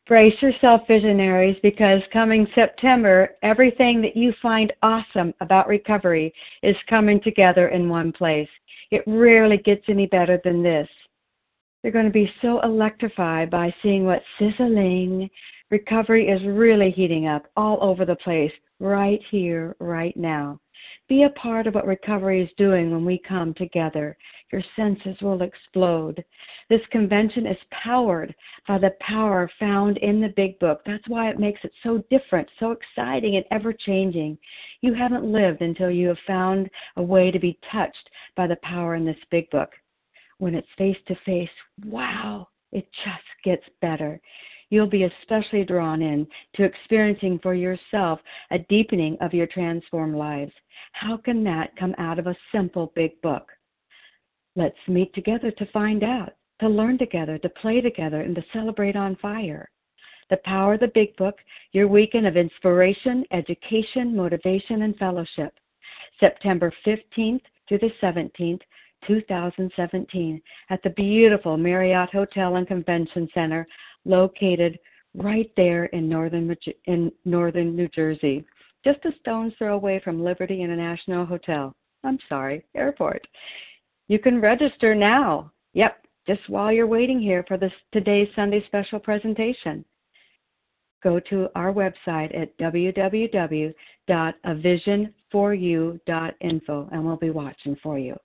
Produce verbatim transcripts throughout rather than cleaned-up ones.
Brace yourself, visionaries, because coming September, everything that you find awesome about recovery is coming together in one place. It rarely gets any better than this. You're going to be so electrified by seeing what sizzling. Recovery is really heating up all over the place, right here, right now. Be a part of what recovery is doing when we come together. Your senses will explode. This convention is powered by the power found in the Big Book. That's why it makes it so different, so exciting, and ever-changing. You haven't lived until you have found a way to be touched by the power in this Big Book. When it's face-to-face, wow, it just gets better. You'll be especially drawn in to experiencing for yourself a deepening of your transformed lives. How can that come out of a simple Big Book? Let's meet together to find out, to learn together, to play together, and to celebrate on fire. The Power of the Big Book, your weekend of inspiration, education, motivation, and fellowship. September fifteenth through the seventeenth, two thousand seventeen, at the beautiful Marriott Hotel and Convention Center, located right there in northern in northern New Jersey, just a stone's throw away from Liberty International Hotel. I'm sorry, airport. You can register now. Yep, just while you're waiting here for this today's Sunday special presentation. Go to our website at w w w dot a vision for you dot info, and we'll be watching for you.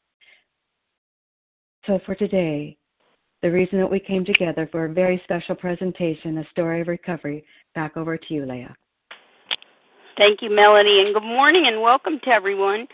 So for today, the reason that we came together for a very special presentation, A Story of Recovery, back over to you, Leah. Thank you, Melanie, and good morning and welcome to everyone.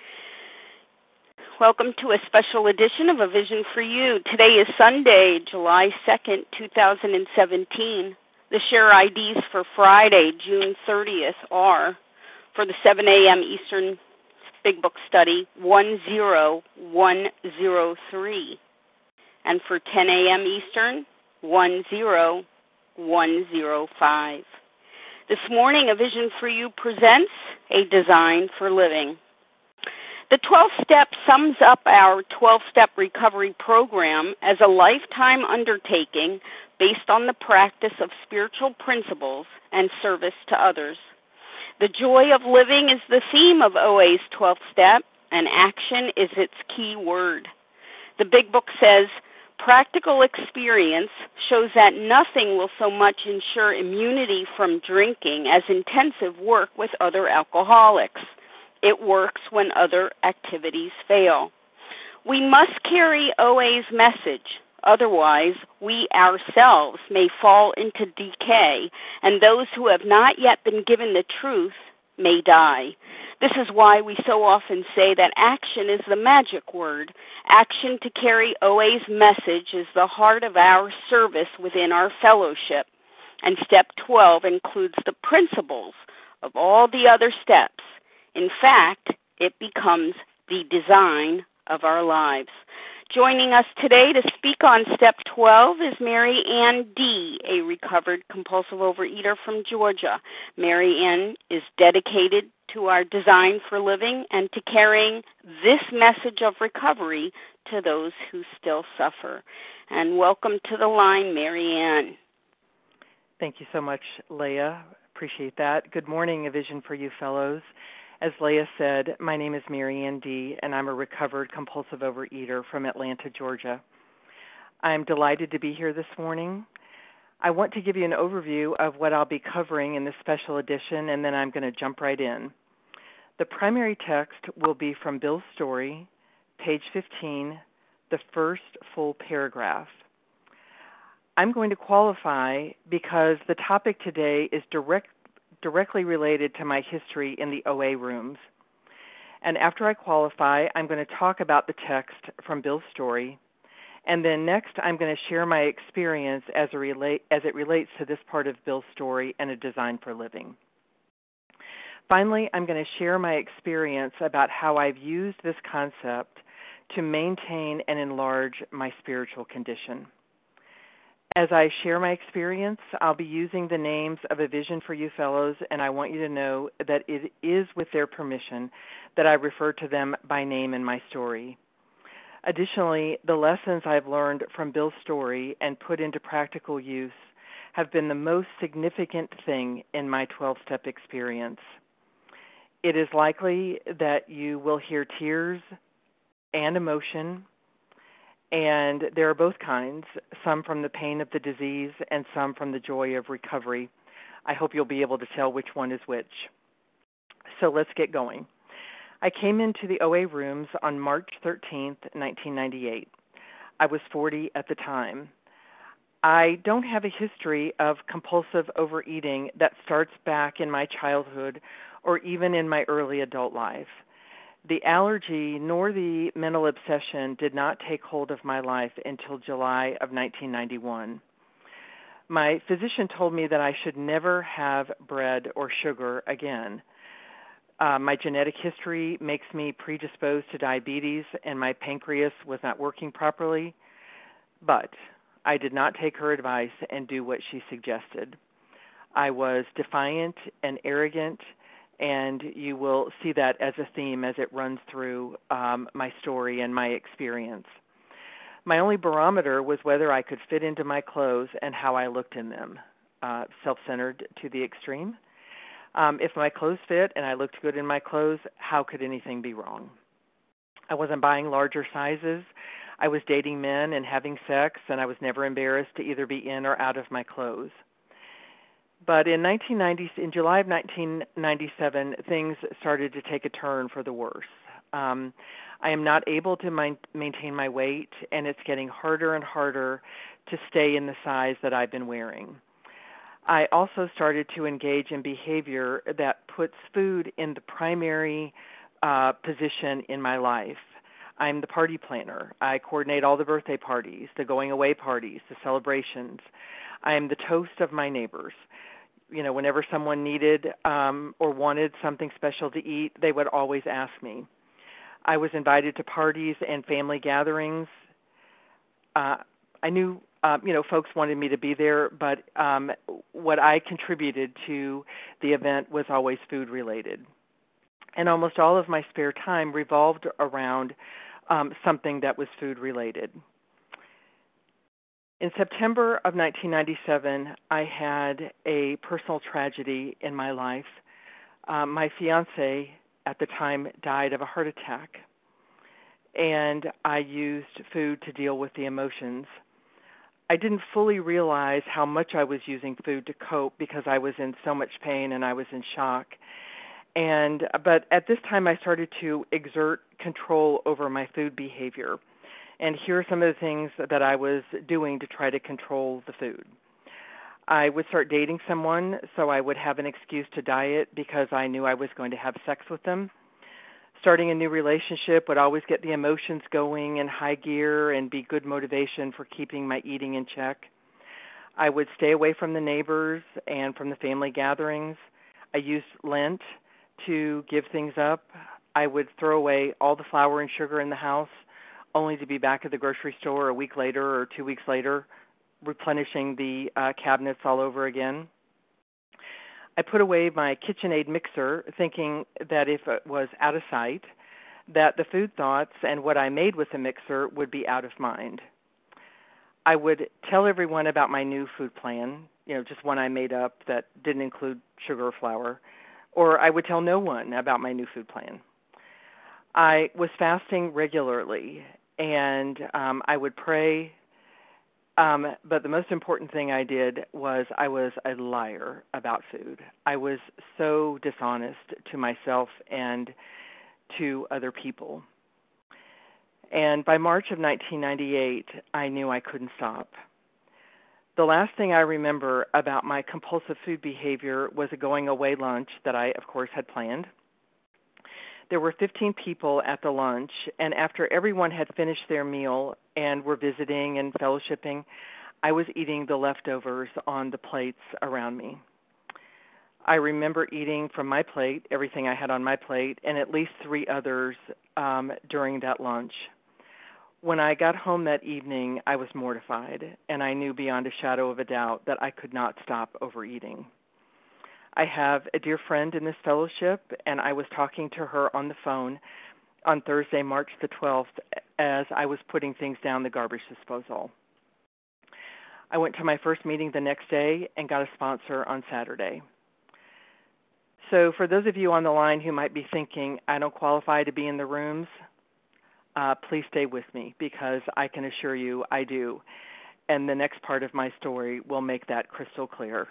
Welcome to a special edition of A Vision for You. Today is Sunday, July second, two thousand seventeen. The share I Ds for Friday, June thirtieth are, for the seven a.m. Eastern Big Book Study, one zero one zero three. And for ten a.m. Eastern, one zero one zero five. This morning, A Vision for You presents A Design for Living. The twelve-step sums up our twelve-step recovery program as a lifetime undertaking based on the practice of spiritual principles and service to others. The joy of living is the theme of O A's twelfth step, and action is its key word. The Big Book says, practical experience shows that nothing will so much ensure immunity from drinking as intensive work with other alcoholics. It works when other activities fail. We must carry O A's message. Otherwise, we ourselves may fall into decay, and those who have not yet been given the truth may die. This is why we so often say that action is the magic word. Action to carry O A's message is the heart of our service within our fellowship. And step twelve includes the principles of all the other steps. In fact, it becomes the design of our lives. Joining us today to speak on Step twelve is Mary Ann D., a recovered compulsive overeater from Georgia. Mary Ann is dedicated to our design for living and to carrying this message of recovery to those who still suffer. And welcome to the line, Mary Ann. Thank you so much, Leah. Appreciate that. Good morning, A Vision for You fellows. As Leah said, my name is Mary Ann D., and I'm a recovered compulsive overeater from Atlanta, Georgia. I'm delighted to be here this morning. I want to give you an overview of what I'll be covering in this special edition, and then I'm going to jump right in. The primary text will be from Bill's story, page fifteen, the first full paragraph. I'm going to qualify because the topic today is direct directly related to my history in the O A rooms. And after I qualify, I'm going to talk about the text from Bill's story. And then next, I'm going to share my experience as, a relate, as it relates to this part of Bill's story and A Design for Living. Finally, I'm going to share my experience about how I've used this concept to maintain and enlarge my spiritual condition. As I share my experience, I'll be using the names of A Vision for You fellows, and I want you to know that it is with their permission that I refer to them by name in my story. Additionally, the lessons I've learned from Bill's story and put into practical use have been the most significant thing in my twelve-step experience. It is likely that you will hear tears and emotion, and there are both kinds, some from the pain of the disease and some from the joy of recovery. I hope you'll be able to tell which one is which. So let's get going. I came into the O A rooms on March thirteenth, nineteen ninety-eight. I was forty at the time. I don't have a history of compulsive overeating that starts back in my childhood or even in my early adult life. The allergy nor the mental obsession did not take hold of my life until July of nineteen ninety-one. My physician told me that I should never have bread or sugar again. Uh, my genetic history makes me predisposed to diabetes, and my pancreas was not working properly, but I did not take her advice and do what she suggested. I was defiant and arrogant, and you will see that as a theme as it runs through um, my story and my experience. My only barometer was whether I could fit into my clothes and how I looked in them, uh, self-centered to the extreme. Um, if my clothes fit and I looked good in my clothes, how could anything be wrong? I wasn't buying larger sizes. I was dating men and having sex, and I was never embarrassed to either be in or out of my clothes. But in nineteen ninety, in July of nineteen ninety-seven, things started to take a turn for the worse. Um, I am not able to min- maintain my weight, and it's getting harder and harder to stay in the size that I've been wearing. I also started to engage in behavior that puts food in the primary uh, position in my life. I'm the party planner. I coordinate all the birthday parties, the going away parties, the celebrations. I am the toast of my neighbors. You know, whenever someone needed um, or wanted something special to eat, they would always ask me. I was invited to parties and family gatherings. Uh, I knew, uh, you know, folks wanted me to be there, but um, what I contributed to the event was always food related. And almost all of my spare time revolved around um, something that was food related. In September of nineteen ninety-seven, I had a personal tragedy in my life. Uh, my fiance at the time died of a heart attack, and I used food to deal with the emotions. I didn't fully realize how much I was using food to cope because I was in so much pain and I was in shock. And but at this time, I started to exert control over my food behavior. And here are some of the things that I was doing to try to control the food. I would start dating someone, so I would have an excuse to diet because I knew I was going to have sex with them. Starting a new relationship would always get the emotions going in high gear and be good motivation for keeping my eating in check. I would stay away from the neighbors and from the family gatherings. I used Lent to give things up. I would throw away all the flour and sugar in the house, only to be back at the grocery store a week later or two weeks later, replenishing the uh, cabinets all over again. I put away my KitchenAid mixer, thinking that if it was out of sight, that the food thoughts and what I made with the mixer would be out of mind. I would tell everyone about my new food plan, you know, just one I made up that didn't include sugar or flour, or I would tell no one about my new food plan. I was fasting regularly, and um, I would pray, um, but the most important thing I did was I was a liar about food. I was so dishonest to myself and to other people. And by March of nineteen ninety-eight, I knew I couldn't stop. The last thing I remember about my compulsive food behavior was a going away lunch that I, of course, had planned. There were fifteen people at the lunch, and after everyone had finished their meal and were visiting and fellowshipping, I was eating the leftovers on the plates around me. I remember eating from my plate, everything I had on my plate, and at least three others um, during that lunch. When I got home that evening, I was mortified, and I knew beyond a shadow of a doubt that I could not stop overeating. I have a dear friend in this fellowship, and I was talking to her on the phone on Thursday, March the twelfth, as I was putting things down the garbage disposal. I went to my first meeting the next day and got a sponsor on Saturday. So for those of you on the line who might be thinking, I don't qualify to be in the rooms, uh, please stay with me because I can assure you I do. And the next part of my story will make that crystal clear.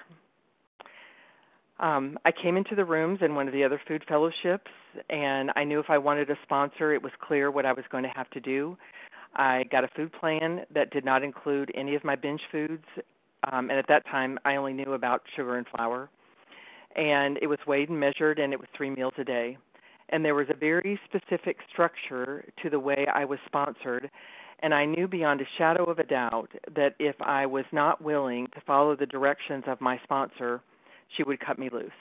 Um, I came into the rooms in one of the other food fellowships, and I knew if I wanted a sponsor, it was clear what I was going to have to do. I got a food plan that did not include any of my binge foods, um, and at that time, I only knew about sugar and flour. And it was weighed and measured, and it was three meals a day. And there was a very specific structure to the way I was sponsored, and I knew beyond a shadow of a doubt that if I was not willing to follow the directions of my sponsor, she would cut me loose.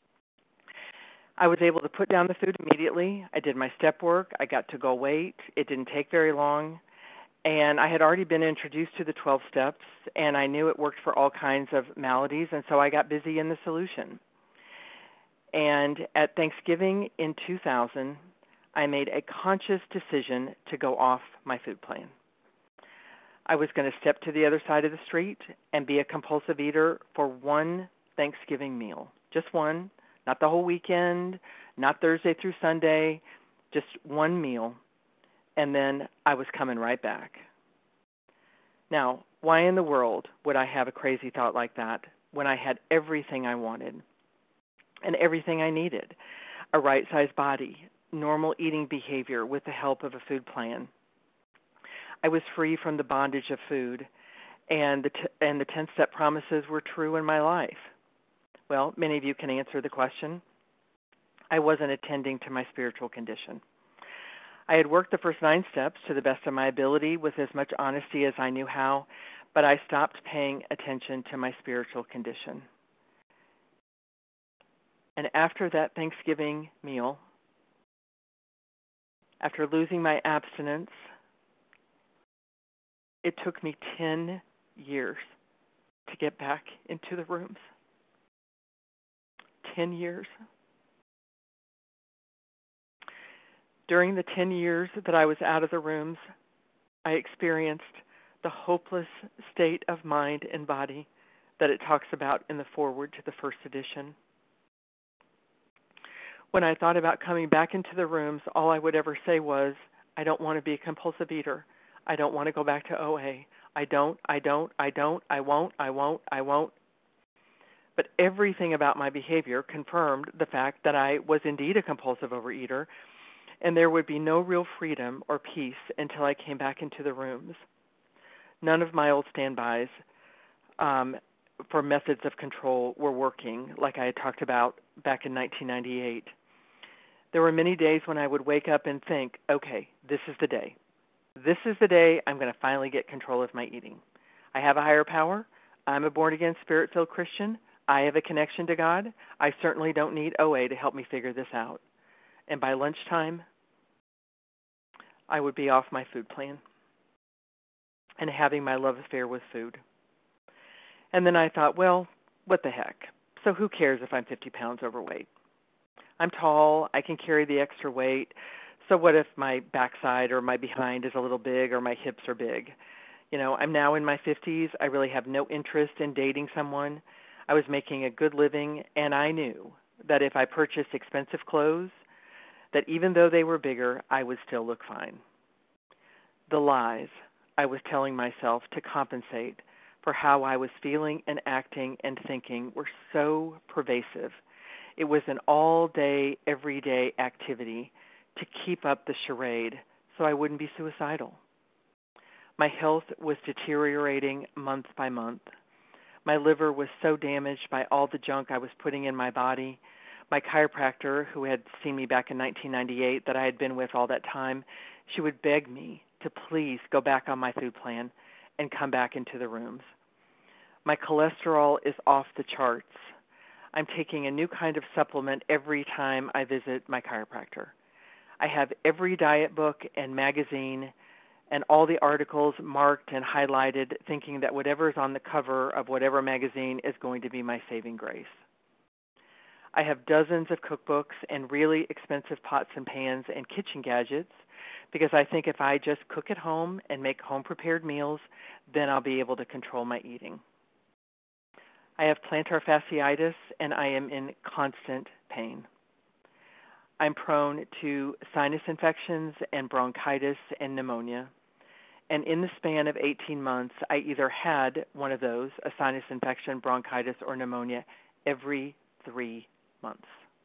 I was able to put down the food immediately. I did my step work. I got to go weight. It didn't take very long. And I had already been introduced to the twelve steps, and I knew it worked for all kinds of maladies, and so I got busy in the solution. And at Thanksgiving in two thousand, I made a conscious decision to go off my food plan. I was going to step to the other side of the street and be a compulsive eater for one Thanksgiving meal. Just one, not the whole weekend, not Thursday through Sunday, just one meal. And then I was coming right back. Now, why in the world would I have a crazy thought like that when I had everything I wanted and everything I needed? A right-sized body, normal eating behavior with the help of a food plan. I was free from the bondage of food, and the t- and the ten-step promises were true in my life. Well, many of you can answer the question. I wasn't attending to my spiritual condition. I had worked the first nine steps to the best of my ability with as much honesty as I knew how, but I stopped paying attention to my spiritual condition. And after that Thanksgiving meal, after losing my abstinence, it took me ten years to get back into the rooms. ten years. During the ten years that I was out of the rooms, I experienced the hopeless state of mind and body that it talks about in the foreword to the first edition. When I thought about coming back into the rooms, all I would ever say was, I don't want to be a compulsive eater. I don't want to go back to O A. I don't, I don't, I don't, I won't, I won't, I won't. But everything about my behavior confirmed the fact that I was indeed a compulsive overeater, and there would be no real freedom or peace until I came back into the rooms. None of my old standbys um, for methods of control were working like I had talked about back in nineteen ninety-eight. There were many days when I would wake up and think, okay, this is the day. This is the day I'm going to finally get control of my eating. I have a higher power. I'm a born-again, spirit-filled Christian. I have a connection to God. I certainly don't need O A to help me figure this out. And by lunchtime, I would be off my food plan and having my love affair with food. And then I thought, well, what the heck? So who cares if I'm fifty pounds overweight? I'm tall. I can carry the extra weight. So what if my backside or my behind is a little big or my hips are big? You know, I'm now in my fifties. I really have no interest in dating someone. I was making a good living, and I knew that if I purchased expensive clothes, that even though they were bigger, I would still look fine. The lies I was telling myself to compensate for how I was feeling and acting and thinking were so pervasive. It was an all-day, everyday activity to keep up the charade so I wouldn't be suicidal. My health was deteriorating month by month. My liver was so damaged by all the junk I was putting in my body. My chiropractor, who had seen me back in nineteen ninety-eight, that I had been with all that time, she would beg me to please go back on my food plan and come back into the rooms. My cholesterol is off the charts. I'm taking a new kind of supplement every time I visit my chiropractor. I have every diet book and magazine and all the articles marked and highlighted, thinking that whatever is on the cover of whatever magazine is going to be my saving grace. I have dozens of cookbooks and really expensive pots and pans and kitchen gadgets because I think if I just cook at home and make home-prepared meals, then I'll be able to control my eating. I have plantar fasciitis, and I am in constant pain. I'm prone to sinus infections and bronchitis and pneumonia. And in the span of eighteen months, I either had one of those, a sinus infection, bronchitis, or pneumonia, every three months.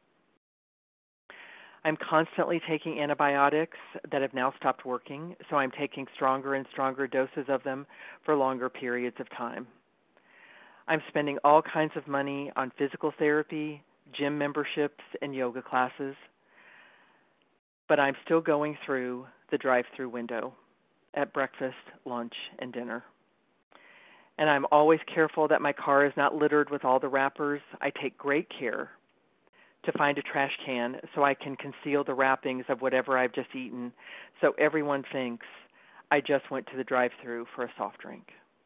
I'm constantly taking antibiotics that have now stopped working, so I'm taking stronger and stronger doses of them for longer periods of time. I'm spending all kinds of money on physical therapy, gym memberships, and yoga classes, but I'm still going through the drive-through window at breakfast, lunch, and dinner. And I'm always careful that my car is not littered with all the wrappers. I take great care to find a trash can so I can conceal the wrappings of whatever I've just eaten, so everyone thinks I just went to the drive-through for a soft drink.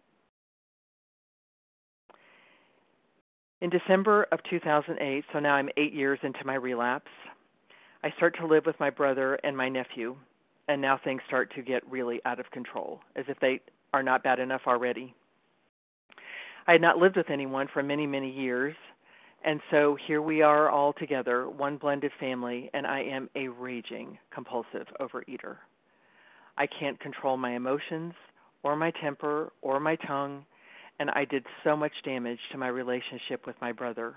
In December of two thousand eight, so now I'm eight years into my relapse, I start to live with my brother and my nephew, and now things start to get really out of control, as if they are not bad enough already. I had not lived with anyone for many, many years, and so here we are all together, one blended family, and I am a raging compulsive overeater. I can't control my emotions or my temper or my tongue, and I did so much damage to my relationship with my brother.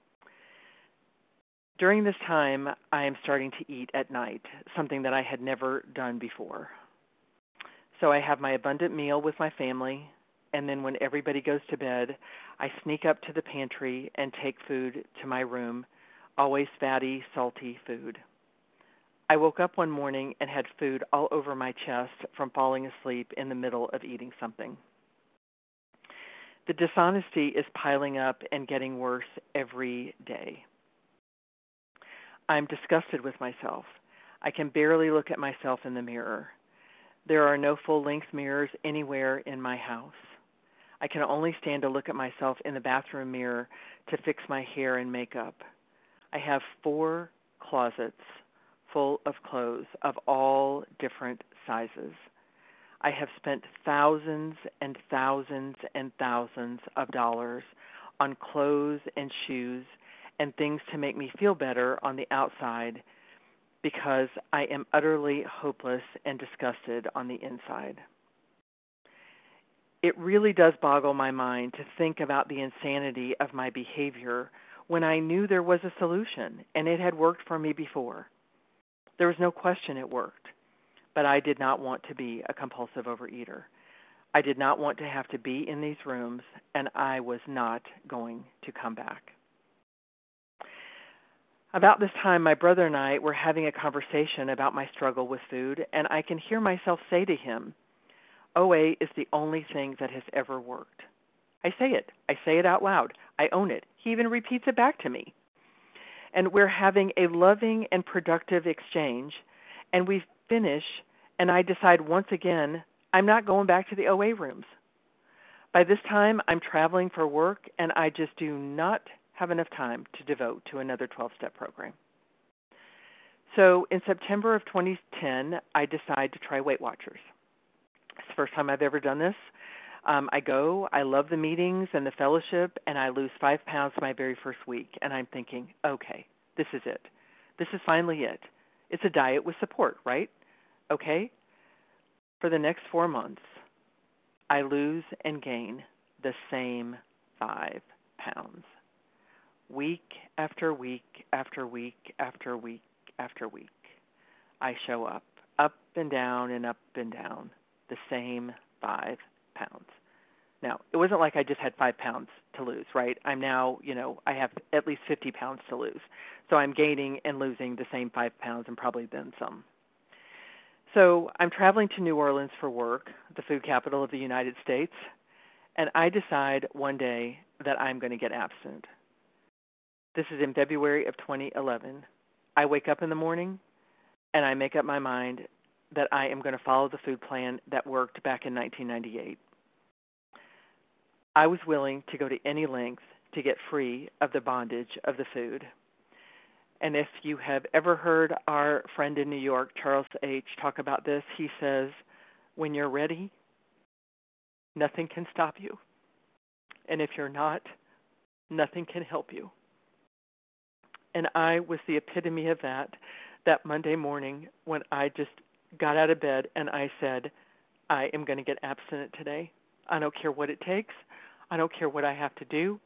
During this time, I am starting to eat at night, something that I had never done before. So I have my abundant meal with my family, and then when everybody goes to bed, I sneak up to the pantry and take food to my room, always fatty, salty food. I woke up one morning and had food all over my chest from falling asleep in the middle of eating something. The dishonesty is piling up and getting worse every day. I'm disgusted with myself. I can barely look at myself in the mirror. There are no full-length mirrors anywhere in my house. I can only stand to look at myself in the bathroom mirror to fix my hair and makeup. I have four closets full of clothes of all different sizes. I have spent thousands and thousands and thousands of dollars on clothes and shoes and things to make me feel better on the outside because I am utterly hopeless and disgusted on the inside. It really does boggle my mind to think about the insanity of my behavior when I knew there was a solution and it had worked for me before. There was no question it worked, but I did not want to be a compulsive overeater. I did not want to have to be in these rooms, and I was not going to come back. About this time, my brother and I were having a conversation about my struggle with food, and I can hear myself say to him, O A is the only thing that has ever worked. I say it. I say it out loud. I own it. He even repeats it back to me. And we're having a loving and productive exchange, and we finish, and I decide once again, I'm not going back to the O A rooms. By this time, I'm traveling for work, and I just do not have enough time to devote to another twelve-step program. So in September of twenty ten, I decide to try Weight Watchers. It's the first time I've ever done this. Um, I go, I love the meetings and the fellowship, and I lose five pounds my very first week. And I'm thinking, okay, this is it. This is finally it. It's a diet with support, right? Okay? For the next four months, I lose and gain the same five pounds. Week after week after week after week after week, I show up, up and down and up and down, the same five pounds. Now, it wasn't like I just had five pounds to lose, right? I'm now, you know, I have at least fifty pounds to lose. So I'm gaining and losing the same five pounds and probably then some. So I'm traveling to New Orleans for work, the food capital of the United States, and I decide one day that I'm going to get abstinent. This is in February of twenty eleven. I wake up in the morning and I make up my mind that I am going to follow the food plan that worked back in nineteen ninety-eight. I was willing to go to any length to get free of the bondage of the food. And if you have ever heard our friend in New York, Charles H., talk about this, he says, when you're ready, nothing can stop you. And if you're not, nothing can help you. And I was the epitome of that that Monday morning when I just got out of bed and I said, I am going to get abstinent today. I don't care what it takes. I don't care what I have to do.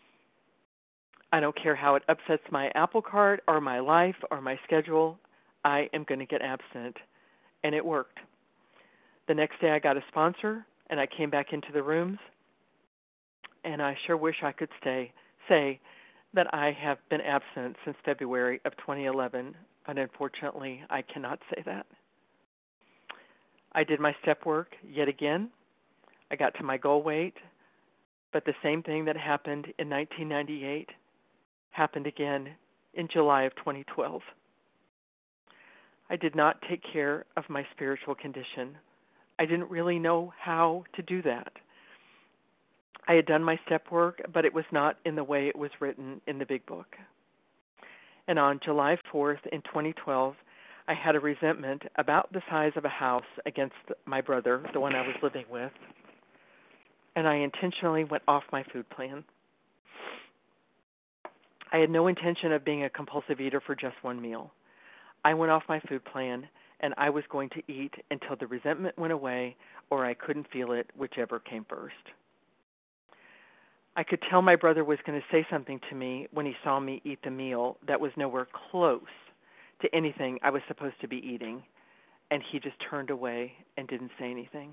I don't care how it upsets my apple cart or my life or my schedule. I am going to get abstinent. And it worked. The next day I got a sponsor and I came back into the rooms. And I sure wish I could stay, say that I have been abstinent since February of twenty eleven, but unfortunately I cannot say that. I did my step work yet again. I got to my goal weight, but the same thing that happened in nineteen ninety-eight happened again in July of twenty twelve. I did not take care of my spiritual condition. I didn't really know how to do that. I had done my step work, but it was not in the way it was written in the big book. And on July fourth in twenty twelve, I had a resentment about the size of a house against my brother, the one I was living with, and I intentionally went off my food plan. I had no intention of being a compulsive eater for just one meal. I went off my food plan, and I was going to eat until the resentment went away or I couldn't feel it, whichever came first. I could tell my brother was going to say something to me when he saw me eat the meal that was nowhere close to anything I was supposed to be eating, and he just turned away and didn't say anything.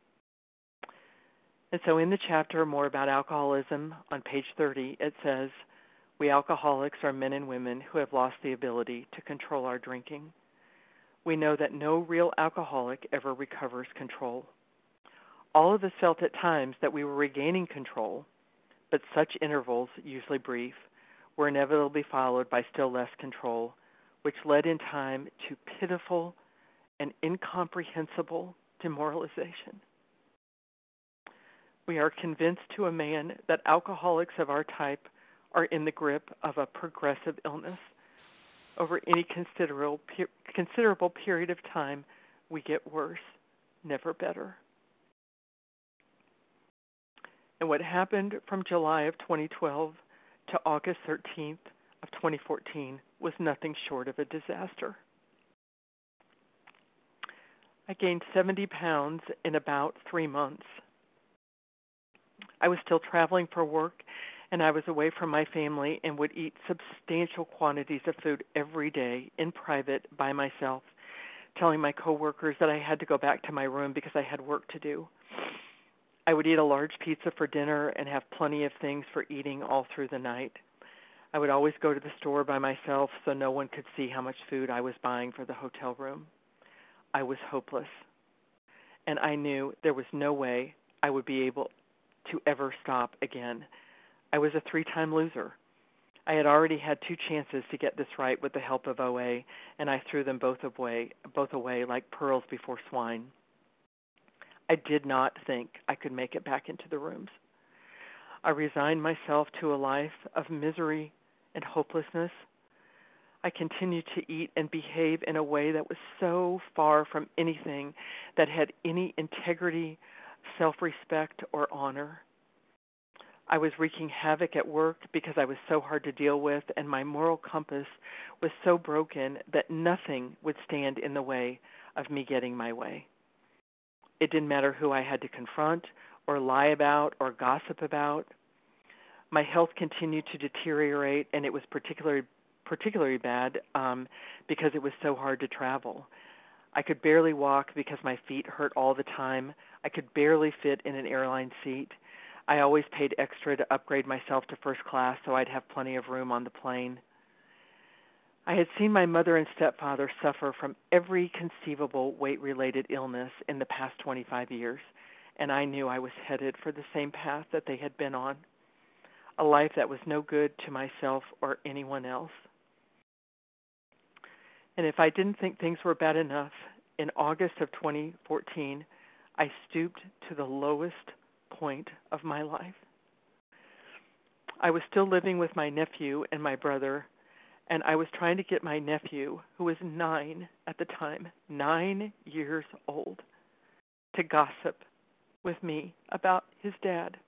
And so in the chapter more about alcoholism, on page thirty, it says, we alcoholics are men and women who have lost the ability to control our drinking. We know that no real alcoholic ever recovers control. All of us felt at times that we were regaining control, but such intervals, usually brief, were inevitably followed by still less control, which led in time to pitiful and incomprehensible demoralization. We are convinced to a man that alcoholics of our type are in the grip of a progressive illness. Over any considerable considerable period of time, we get worse, never better. And what happened from July of twenty twelve to August thirteenth of twenty fourteen was nothing short of a disaster. I gained seventy pounds in about three months. I was still traveling for work, and I was away from my family and would eat substantial quantities of food every day in private by myself, telling my coworkers that I had to go back to my room because I had work to do. I would eat a large pizza for dinner and have plenty of things for eating all through the night. I would always go to the store by myself so no one could see how much food I was buying for the hotel room. I was hopeless, and I knew there was no way I would be able to ever stop again. I was a three-time loser. I had already had two chances to get this right with the help of O A, and I threw them both away, both away like pearls before swine. I did not think I could make it back into the rooms. I resigned myself to a life of misery and hopelessness. I continued to eat and behave in a way that was so far from anything that had any integrity, self-respect, or honor. I was wreaking havoc at work because I was so hard to deal with, and my moral compass was so broken that nothing would stand in the way of me getting my way. It didn't matter who I had to confront or lie about or gossip about. My health continued to deteriorate, and it was particularly particularly bad um, because it was so hard to travel. I could barely walk because my feet hurt all the time. I could barely fit in an airline seat. I always paid extra to upgrade myself to first class so I'd have plenty of room on the plane. I had seen my mother and stepfather suffer from every conceivable weight-related illness in the past twenty-five years, and I knew I was headed for the same path that they had been on, a life that was no good to myself or anyone else. And if I didn't think things were bad enough, in August of twenty fourteen, I stooped to the lowest point of my life. I was still living with my nephew and my brother, and I was trying to get my nephew, who was nine at the time, nine years old, to gossip with me about his dad.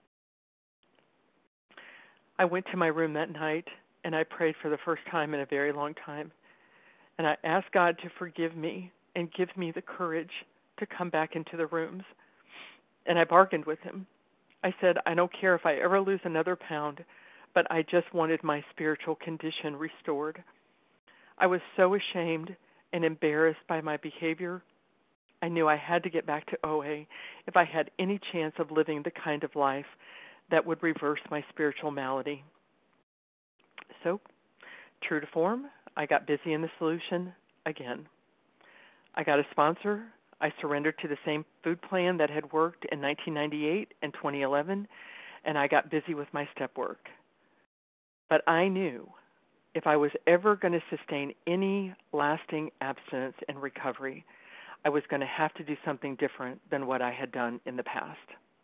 I went to my room that night, and I prayed for the first time in a very long time, and I asked God to forgive me and give me the courage to come back into the rooms. And I bargained with him. I said, I don't care if I ever lose another pound, but I just wanted my spiritual condition restored. I was so ashamed and embarrassed by my behavior. I knew I had to get back to O A if I had any chance of living the kind of life that would reverse my spiritual malady. So, true to form, I got busy in the solution again. I got a sponsor. I surrendered to the same food plan that had worked in nineteen ninety-eight and twenty eleven, and I got busy with my step work. But I knew if I was ever going to sustain any lasting abstinence and recovery, I was going to have to do something different than what I had done in the past.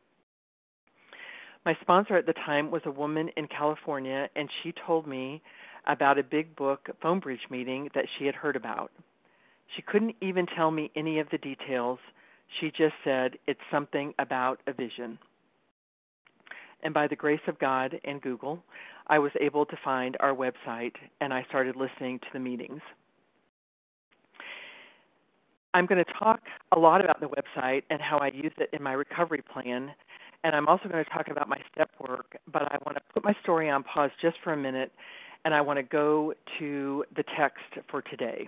My sponsor at the time was a woman in California, and she told me about a big book phone bridge meeting that she had heard about. She couldn't even tell me any of the details. She just said it's something about a vision. And by the grace of God and Google, I was able to find our website, and I started listening to the meetings. I'm going to talk a lot about the website and how I use it in my recovery plan, and I'm also going to talk about my step work, but I want to put my story on pause just for a minute, and I want to go to the text for today.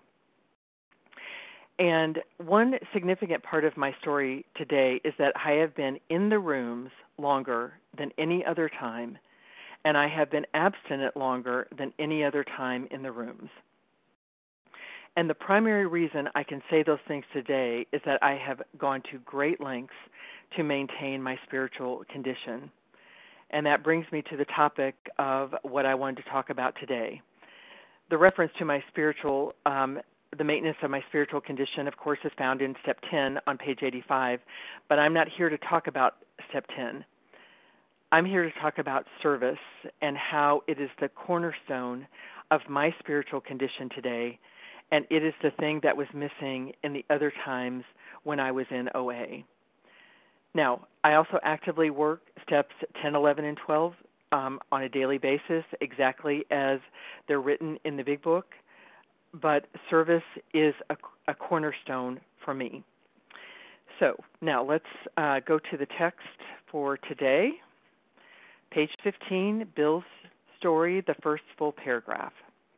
And one significant part of my story today is that I have been in the rooms longer than any other time, and I have been abstinent longer than any other time in the rooms. And the primary reason I can say those things today is that I have gone to great lengths to maintain my spiritual condition. And that brings me to the topic of what I wanted to talk about today. The reference to my spiritual um, The maintenance of my spiritual condition, of course, is found in step ten on page eighty-five, but I'm not here to talk about step ten. I'm here to talk about service and how it is the cornerstone of my spiritual condition today, and it is the thing that was missing in the other times when I was in O A. Now, I also actively work steps ten, eleven, and twelve um, on a daily basis, exactly as they're written in the big book. But service is a, a cornerstone for me. So now let's uh, go to the text for today. Page fifteen, Bill's story, the first full paragraph.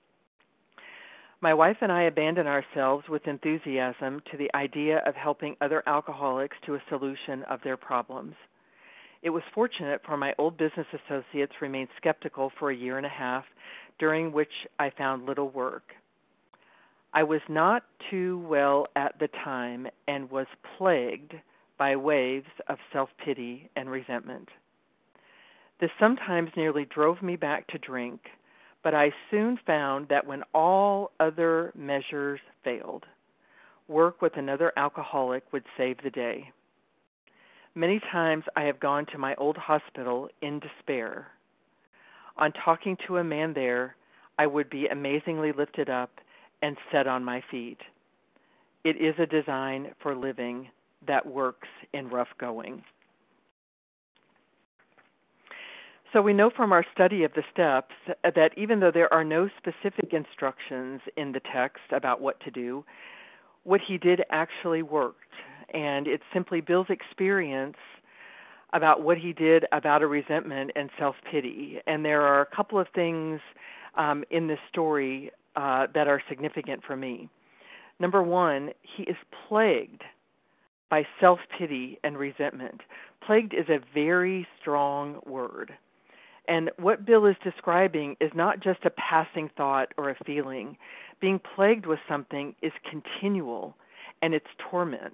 My wife and I abandon ourselves with enthusiasm to the idea of helping other alcoholics to a solution of their problems. It was fortunate for my old business associates remained skeptical for a year and a half, during which I found little work. I was not too well at the time and was plagued by waves of self-pity and resentment. This sometimes nearly drove me back to drink, but I soon found that when all other measures failed, work with another alcoholic would save the day. Many times I have gone to my old hospital in despair. On talking to a man there, I would be amazingly lifted up and set on my feet. It is a design for living that works in rough going. So we know from our study of the steps that even though there are no specific instructions in the text about what to do, what he did actually worked. And it's simply Bill's experience about what he did about a resentment and self-pity. And there are a couple of things um, in this story uh, that are significant for me. Number one, he is plagued by self-pity and resentment. Plagued is a very strong word. And what Bill is describing is not just a passing thought or a feeling. Being plagued with something is continual, and it's torment.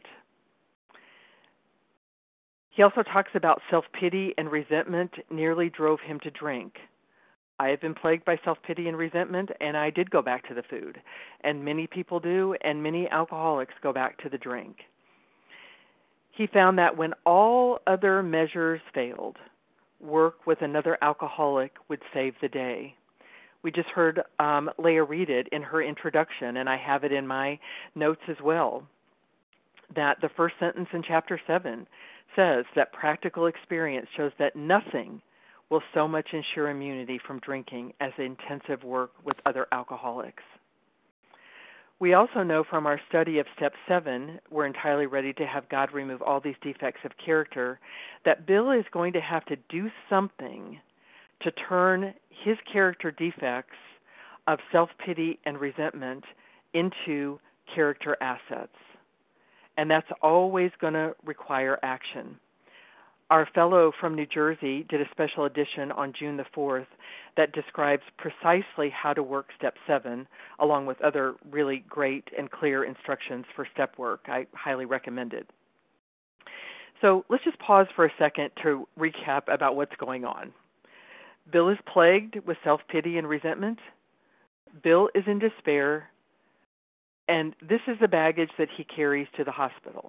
He also talks about self-pity and resentment nearly drove him to drink. I have been plagued by self-pity and resentment, and I did go back to the food. And many people do, and many alcoholics go back to the drink. He found that when all other measures failed, work with another alcoholic would save the day. We just heard um, Leah read it in her introduction, and I have it in my notes as well, that the first sentence in chapter seven says that practical experience shows that nothing will so much ensure immunity from drinking as intensive work with other alcoholics. We also know from our study of step seven, we're entirely ready to have God remove all these defects of character, that Bill is going to have to do something to turn his character defects of self-pity and resentment into character assets. And that's always going to require action. Our fellow from New Jersey did a special edition on June the fourth that describes precisely how to work step seven, along with other really great and clear instructions for step work. I highly recommend it. So let's just pause for a second to recap about what's going on. Bill is plagued with self-pity and resentment. Bill is in despair, and this is the baggage that he carries to the hospital.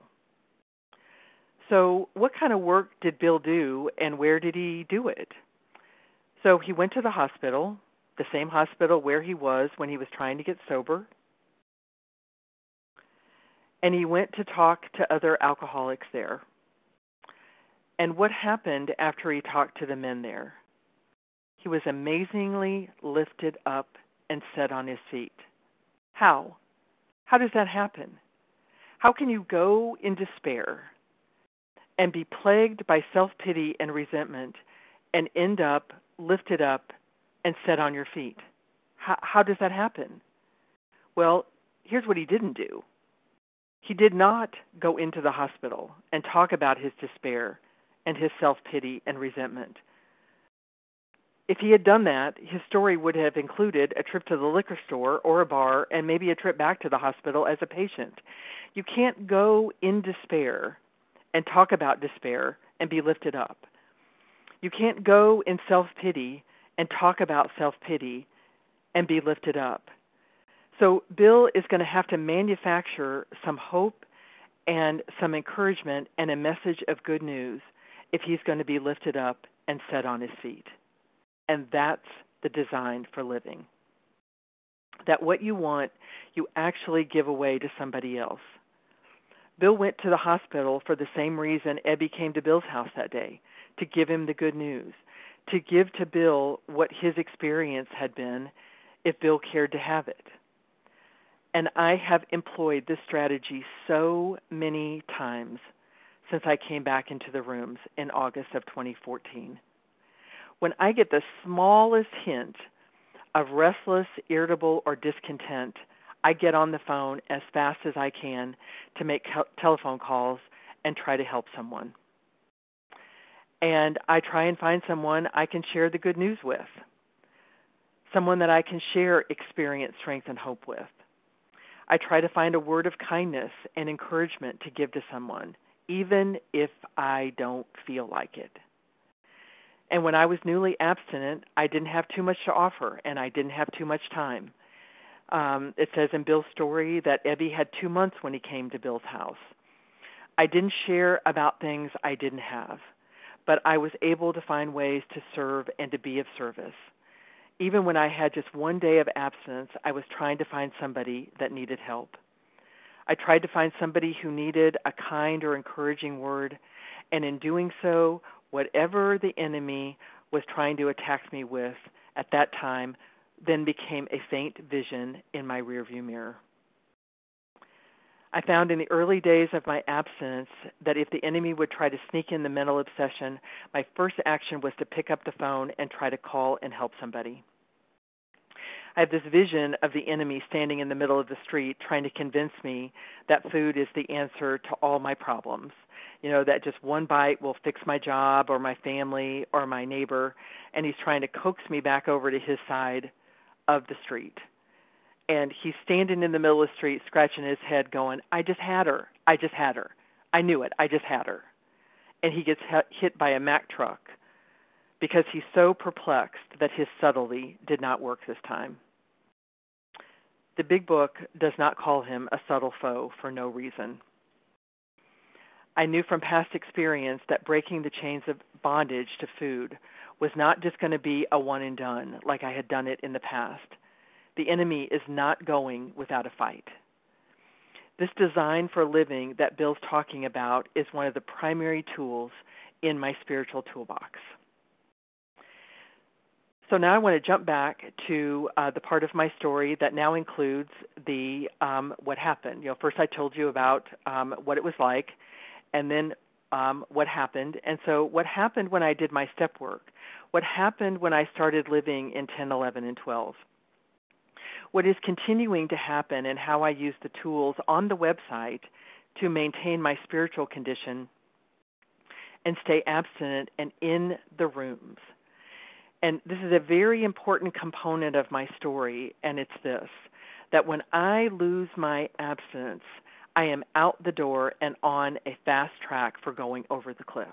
So what kind of work did Bill do, and where did he do it? So he went to the hospital, the same hospital where he was when he was trying to get sober, and he went to talk to other alcoholics there. And what happened after he talked to the men there? He was amazingly lifted up and set on his feet. How? How does that happen? How can you go in despair and be plagued by self-pity and resentment and end up lifted up and set on your feet? How, how does that happen? Well, here's what he didn't do. He did not go into the hospital and talk about his despair and his self-pity and resentment. If he had done that, his story would have included a trip to the liquor store or a bar and maybe a trip back to the hospital as a patient. You can't go in despair and talk about despair and be lifted up. You can't go in self-pity and talk about self-pity and be lifted up. So Bill is going to have to manufacture some hope and some encouragement and a message of good news if he's going to be lifted up and set on his feet. And that's the design for living. That what you want, you actually give away to somebody else. Bill went to the hospital for the same reason Ebby came to Bill's house that day, to give him the good news, to give to Bill what his experience had been if Bill cared to have it. And I have employed this strategy so many times since I came back into the rooms in August of twenty fourteen. When I get the smallest hint of restless, irritable, or discontent, I get on the phone as fast as I can to make telephone calls and try to help someone. And I try and find someone I can share the good news with, someone that I can share experience, strength, and hope with. I try to find a word of kindness and encouragement to give to someone, even if I don't feel like it. And when I was newly abstinent, I didn't have too much to offer, and I didn't have too much time. Um, it says in Bill's story that Ebby had two months when he came to Bill's house. I didn't share about things I didn't have, but I was able to find ways to serve and to be of service. Even when I had just one day of abstinence, I was trying to find somebody that needed help. I tried to find somebody who needed a kind or encouraging word, and in doing so, whatever the enemy was trying to attack me with at that time then became a faint vision in my rearview mirror. I found in the early days of my abstinence that if the enemy would try to sneak in the mental obsession, my first action was to pick up the phone and try to call and help somebody. I have this vision of the enemy standing in the middle of the street trying to convince me that food is the answer to all my problems. You know, that just one bite will fix my job or my family or my neighbor, and he's trying to coax me back over to his side of the street. And he's standing in the middle of the street scratching his head going, I just had her. I just had her. I knew it. I just had her. And he gets hit by a Mack truck because he's so perplexed that his subtlety did not work this time. The big book does not call him a subtle foe for no reason. I knew from past experience that breaking the chains of bondage to food was not just going to be a one and done like I had done it in the past. The enemy is not going without a fight. This design for living that Bill's talking about is one of the primary tools in my spiritual toolbox. So now I want to jump back to uh, the part of my story that now includes the um, what happened. You know, first I told you about um, what it was like, and then um, what happened. And so what happened when I did my step work? What happened when I started living in ten, eleven, and twelve? What is continuing to happen and how I use the tools on the website to maintain my spiritual condition and stay abstinent and in the rooms. And this is a very important component of my story, and it's this, that when I lose my abstinence, I am out the door and on a fast track for going over the cliff.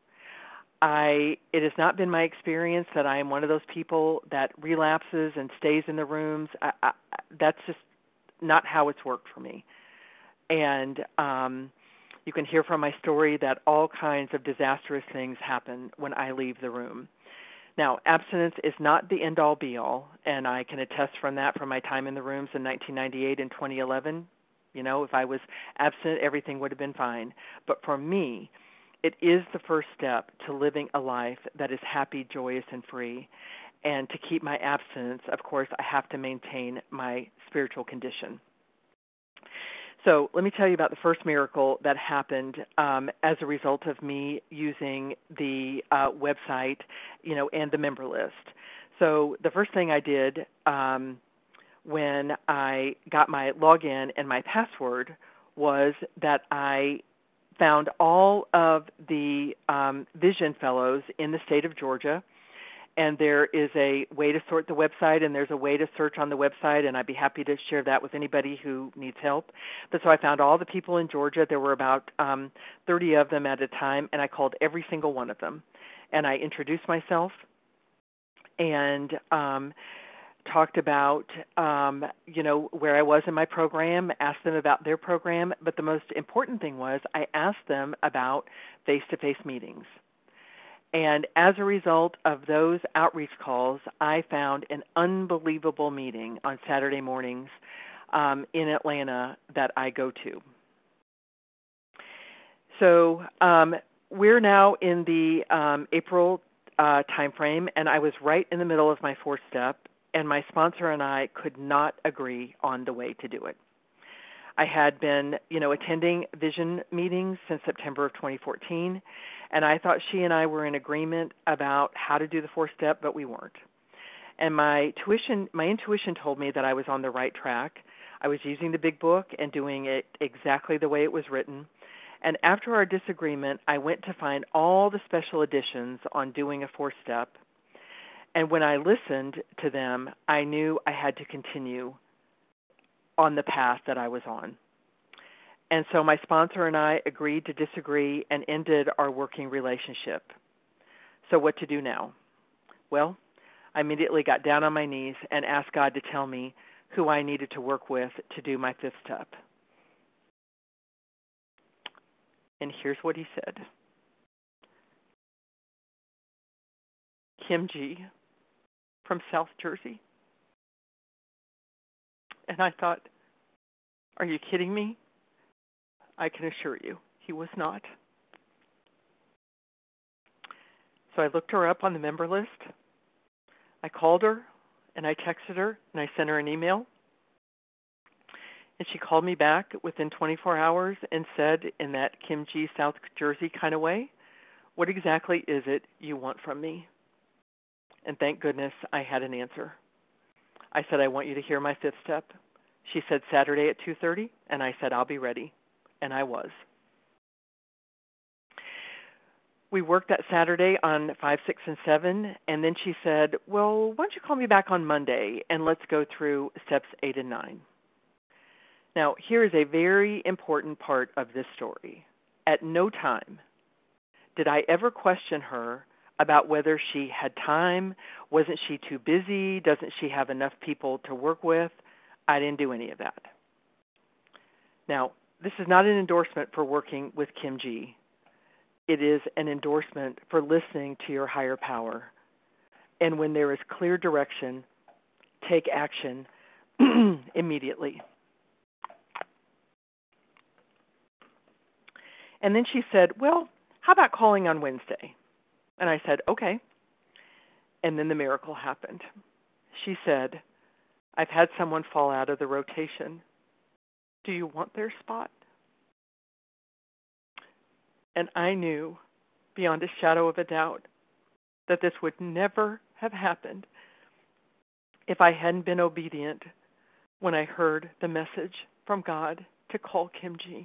I, it has not been my experience that I am one of those people that relapses and stays in the rooms. I, I, that's just not how it's worked for me. And um, you can hear from my story that all kinds of disastrous things happen when I leave the room. Now, abstinence is not the end-all, be-all, and I can attest from that from my time in the rooms in nineteen ninety-eight and twenty eleven. You know, if I was abstinent, everything would have been fine. But for me, it is the first step to living a life that is happy, joyous, and free. And to keep my abstinence, of course, I have to maintain my spiritual condition. So let me tell you about the first miracle that happened um, as a result of me using the uh, website, you know, and the member list. So the first thing I did um, when I got my login and my password was that I found all of the um, Vision Fellows in the state of Georgia. And there is a way to sort the website, and there's a way to search on the website, and I'd be happy to share that with anybody who needs help. But so I found all the people in Georgia. There were about um, thirty of them at a time, and I called every single one of them. And I introduced myself and um, talked about, um, you know, where I was in my program, asked them about their program. But the most important thing was I asked them about face-to-face meetings. And as a result of those outreach calls, I found an unbelievable meeting on Saturday mornings um, in Atlanta that I go to. So um, we're now in the um, April uh, timeframe, and I was right in the middle of my fourth step, and my sponsor and I could not agree on the way to do it. I had been, you know, attending Vision meetings since September of twenty fourteen, and I thought she and I were in agreement about how to do the fourth step, but we weren't. And my tuition, my intuition told me that I was on the right track. I was using the big book and doing it exactly the way it was written. And after our disagreement, I went to find all the special editions on doing a fourth step. And when I listened to them, I knew I had to continue on the path that I was on. And so my sponsor and I agreed to disagree and ended our working relationship. So what to do now? Well, I immediately got down on my knees and asked God to tell me who I needed to work with to do my fifth step. And here's what he said. Kim G. from South Jersey. And I thought, are you kidding me? I can assure you, he was not. So I looked her up on the member list. I called her, and I texted her, and I sent her an email. And she called me back within twenty-four hours and said, in that Kim G. South Jersey kind of way, what exactly is it you want from me? And thank goodness I had an answer. I said, I want you to hear my fifth step. She said Saturday at two thirty, and I said, I'll be ready. And I was. We worked that Saturday on five, six, and seven, and then she said, well, why don't you call me back on Monday, and let's go through steps eight and nine. Now, here is a very important part of this story. At no time did I ever question her about whether she had time, wasn't she too busy, doesn't she have enough people to work with. I didn't do any of that. Now, this is not an endorsement for working with Kim G. It is an endorsement for listening to your higher power And when there is clear direction, take action immediately. And then she said, well, how about calling on Wednesday? And I said, okay. And then the miracle happened. She said, I've had someone fall out of the rotation. Do you want their spot? And I knew beyond a shadow of a doubt that this would never have happened if I hadn't been obedient when I heard the message from God to call Kim G.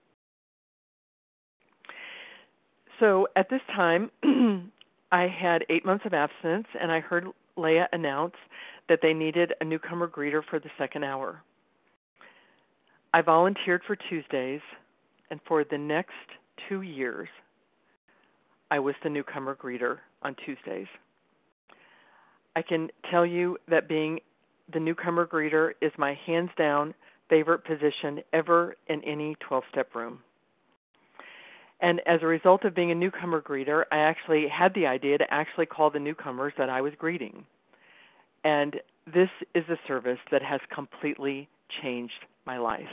So at this time, I had eight months of abstinence, and I heard Leah announce that they needed a newcomer greeter for the second hour. I volunteered for Tuesdays, and for the next two years, I was the newcomer greeter on Tuesdays. I can tell you that being the newcomer greeter is my hands-down favorite position ever in any twelve-step room. And as a result of being a newcomer greeter, I actually had the idea to actually call the newcomers that I was greeting. And this is a service that has completely changed my life.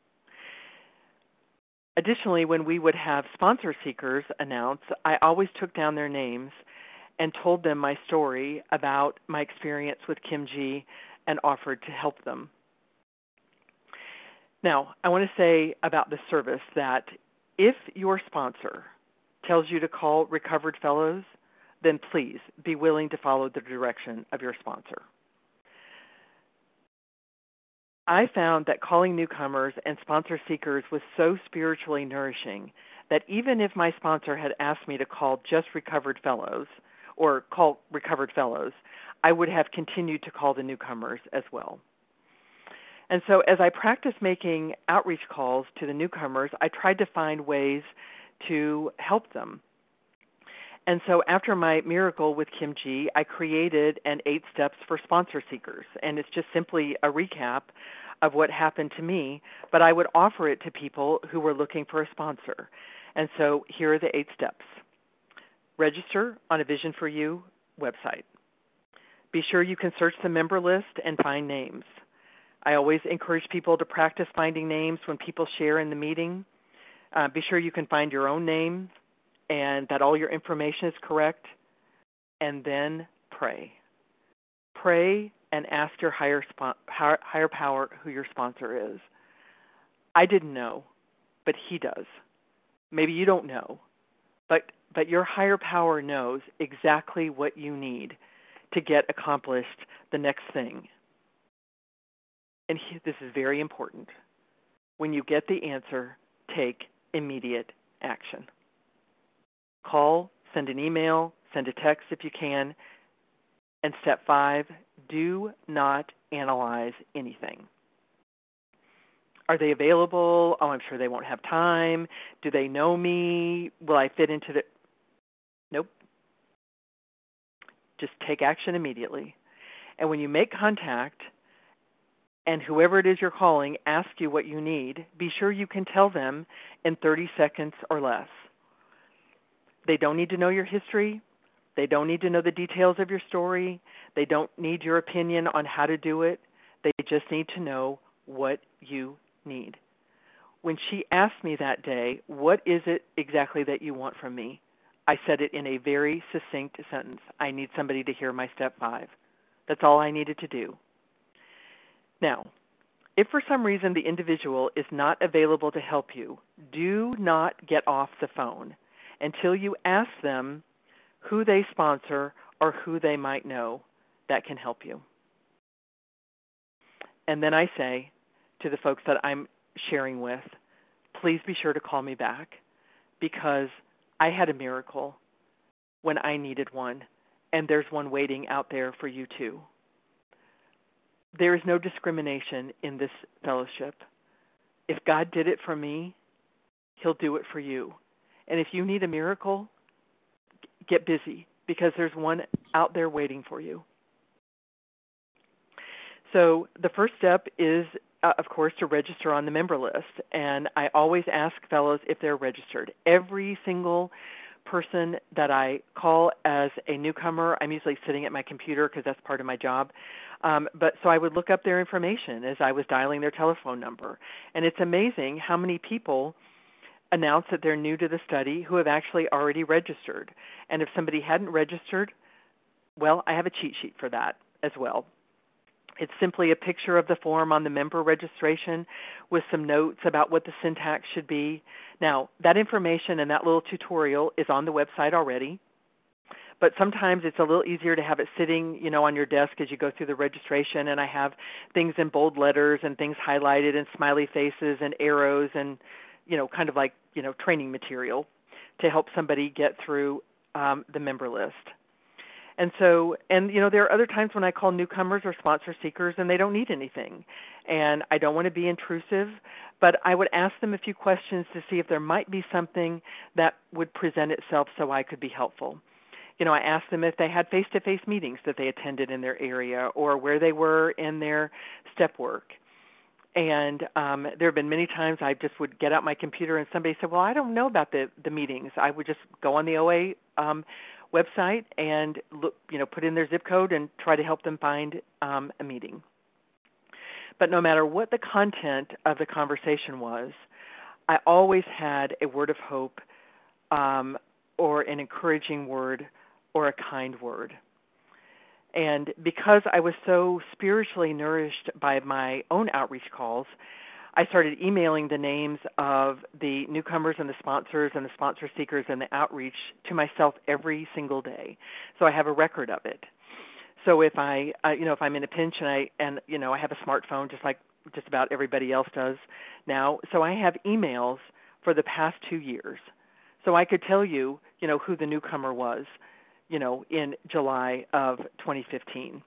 Additionally, when we would have sponsor seekers announce, I always took down their names and told them my story about my experience with Kim G and offered to help them. Now, I want to say about the service that if your sponsor tells you to call Recovered Fellows, then please be willing to follow the direction of your sponsor. I found that calling newcomers and sponsor seekers was so spiritually nourishing that even if my sponsor had asked me to call just Recovered Fellows or call Recovered Fellows, I would have continued to call the newcomers as well. And so as I practiced making outreach calls to the newcomers, I tried to find ways to help them. And so after my miracle with Kim G, I created an eight steps for sponsor seekers. And it's just simply a recap of what happened to me, but I would offer it to people who were looking for a sponsor. And so here are the eight steps. Register on a Vision for You website. Be sure you can search the member list and find names. I always encourage people to practice finding names when people share in the meeting. Uh, be sure you can find your own name and that all your information is correct. And then pray. Pray and ask your higher, spo- higher power who your sponsor is. I didn't know, but he does. Maybe you don't know, but, but your higher power knows exactly what you need to get accomplished the next thing. And this is very important. When you get the answer, take immediate action. Call, send an email, send a text if you can. And step five, do not analyze anything. Are they available? Oh, I'm sure they won't have time. Do they know me? Will I fit into the... Nope. Just take action immediately. And when you make contact, and whoever it is you're calling asks you what you need, be sure you can tell them in thirty seconds or less. They don't need to know your history. They don't need to know the details of your story. They don't need your opinion on how to do it. They just need to know what you need. When she asked me that day, what is it exactly that you want from me? I said it in a very succinct sentence. I need somebody to hear my step five. That's all I needed to do. Now, if for some reason the individual is not available to help you, do not get off the phone until you ask them who they sponsor or who they might know that can help you. And then I say to the folks that I'm sharing with, please be sure to call me back because I had a miracle when I needed one, and there's one waiting out there for you too. There is no discrimination in this fellowship. If God did it for me, he'll do it for you. And if you need a miracle, get busy because there's one out there waiting for you. So the first step is, uh, of course, to register on the member list. And I always ask fellows if they're registered. Every single person that I call as a newcomer. I'm usually sitting at my computer because that's part of my job. Um, but so I would look up their information as I was dialing their telephone number. And it's amazing how many people announce that they're new to the study who have actually already registered. And if somebody hadn't registered, well, I have a cheat sheet for that as well. It's simply a picture of the form on the member registration with some notes about what the syntax should be. Now, that information and that little tutorial is on the website already, but sometimes it's a little easier to have it sitting, you know, on your desk as you go through the registration, and I have things in bold letters and things highlighted and smiley faces and arrows and, you know, kind of like, you know, training material to help somebody get through um, the member list. And so, and, you know, there are other times when I call newcomers or sponsor seekers and they don't need anything. And I don't want to be intrusive, but I would ask them a few questions to see if there might be something that would present itself so I could be helpful. You know, I asked them if they had face-to-face meetings that they attended in their area or where they were in their step work. And um, there have been many times I just would get out my computer and somebody said, well, I don't know about the, the meetings. I would just go on the O A um, website and look, you know, put in their zip code and try to help them find um, a meeting. But no matter what the content of the conversation was, I always had a word of hope um, or an encouraging word or a kind word. And because I was so spiritually nourished by my own outreach calls, I started emailing the names of the newcomers and the sponsors and the sponsor seekers and the outreach to myself every single day. So I have a record of it. So if I, uh, you know, if I'm in a pinch and I, and you know, I have a smartphone just like just about everybody else does now. So I have emails for the past two years. So I could tell you, you know, who the newcomer was, you know, in July of twenty fifteen.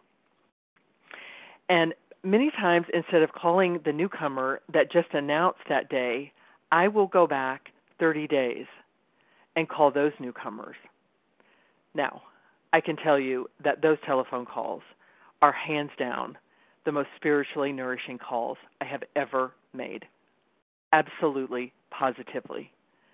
And many times, instead of calling the newcomer that just announced that day, I will go back thirty days and call those newcomers. Now, I can tell you that those telephone calls are hands down the most spiritually nourishing calls I have ever made. Absolutely, positively.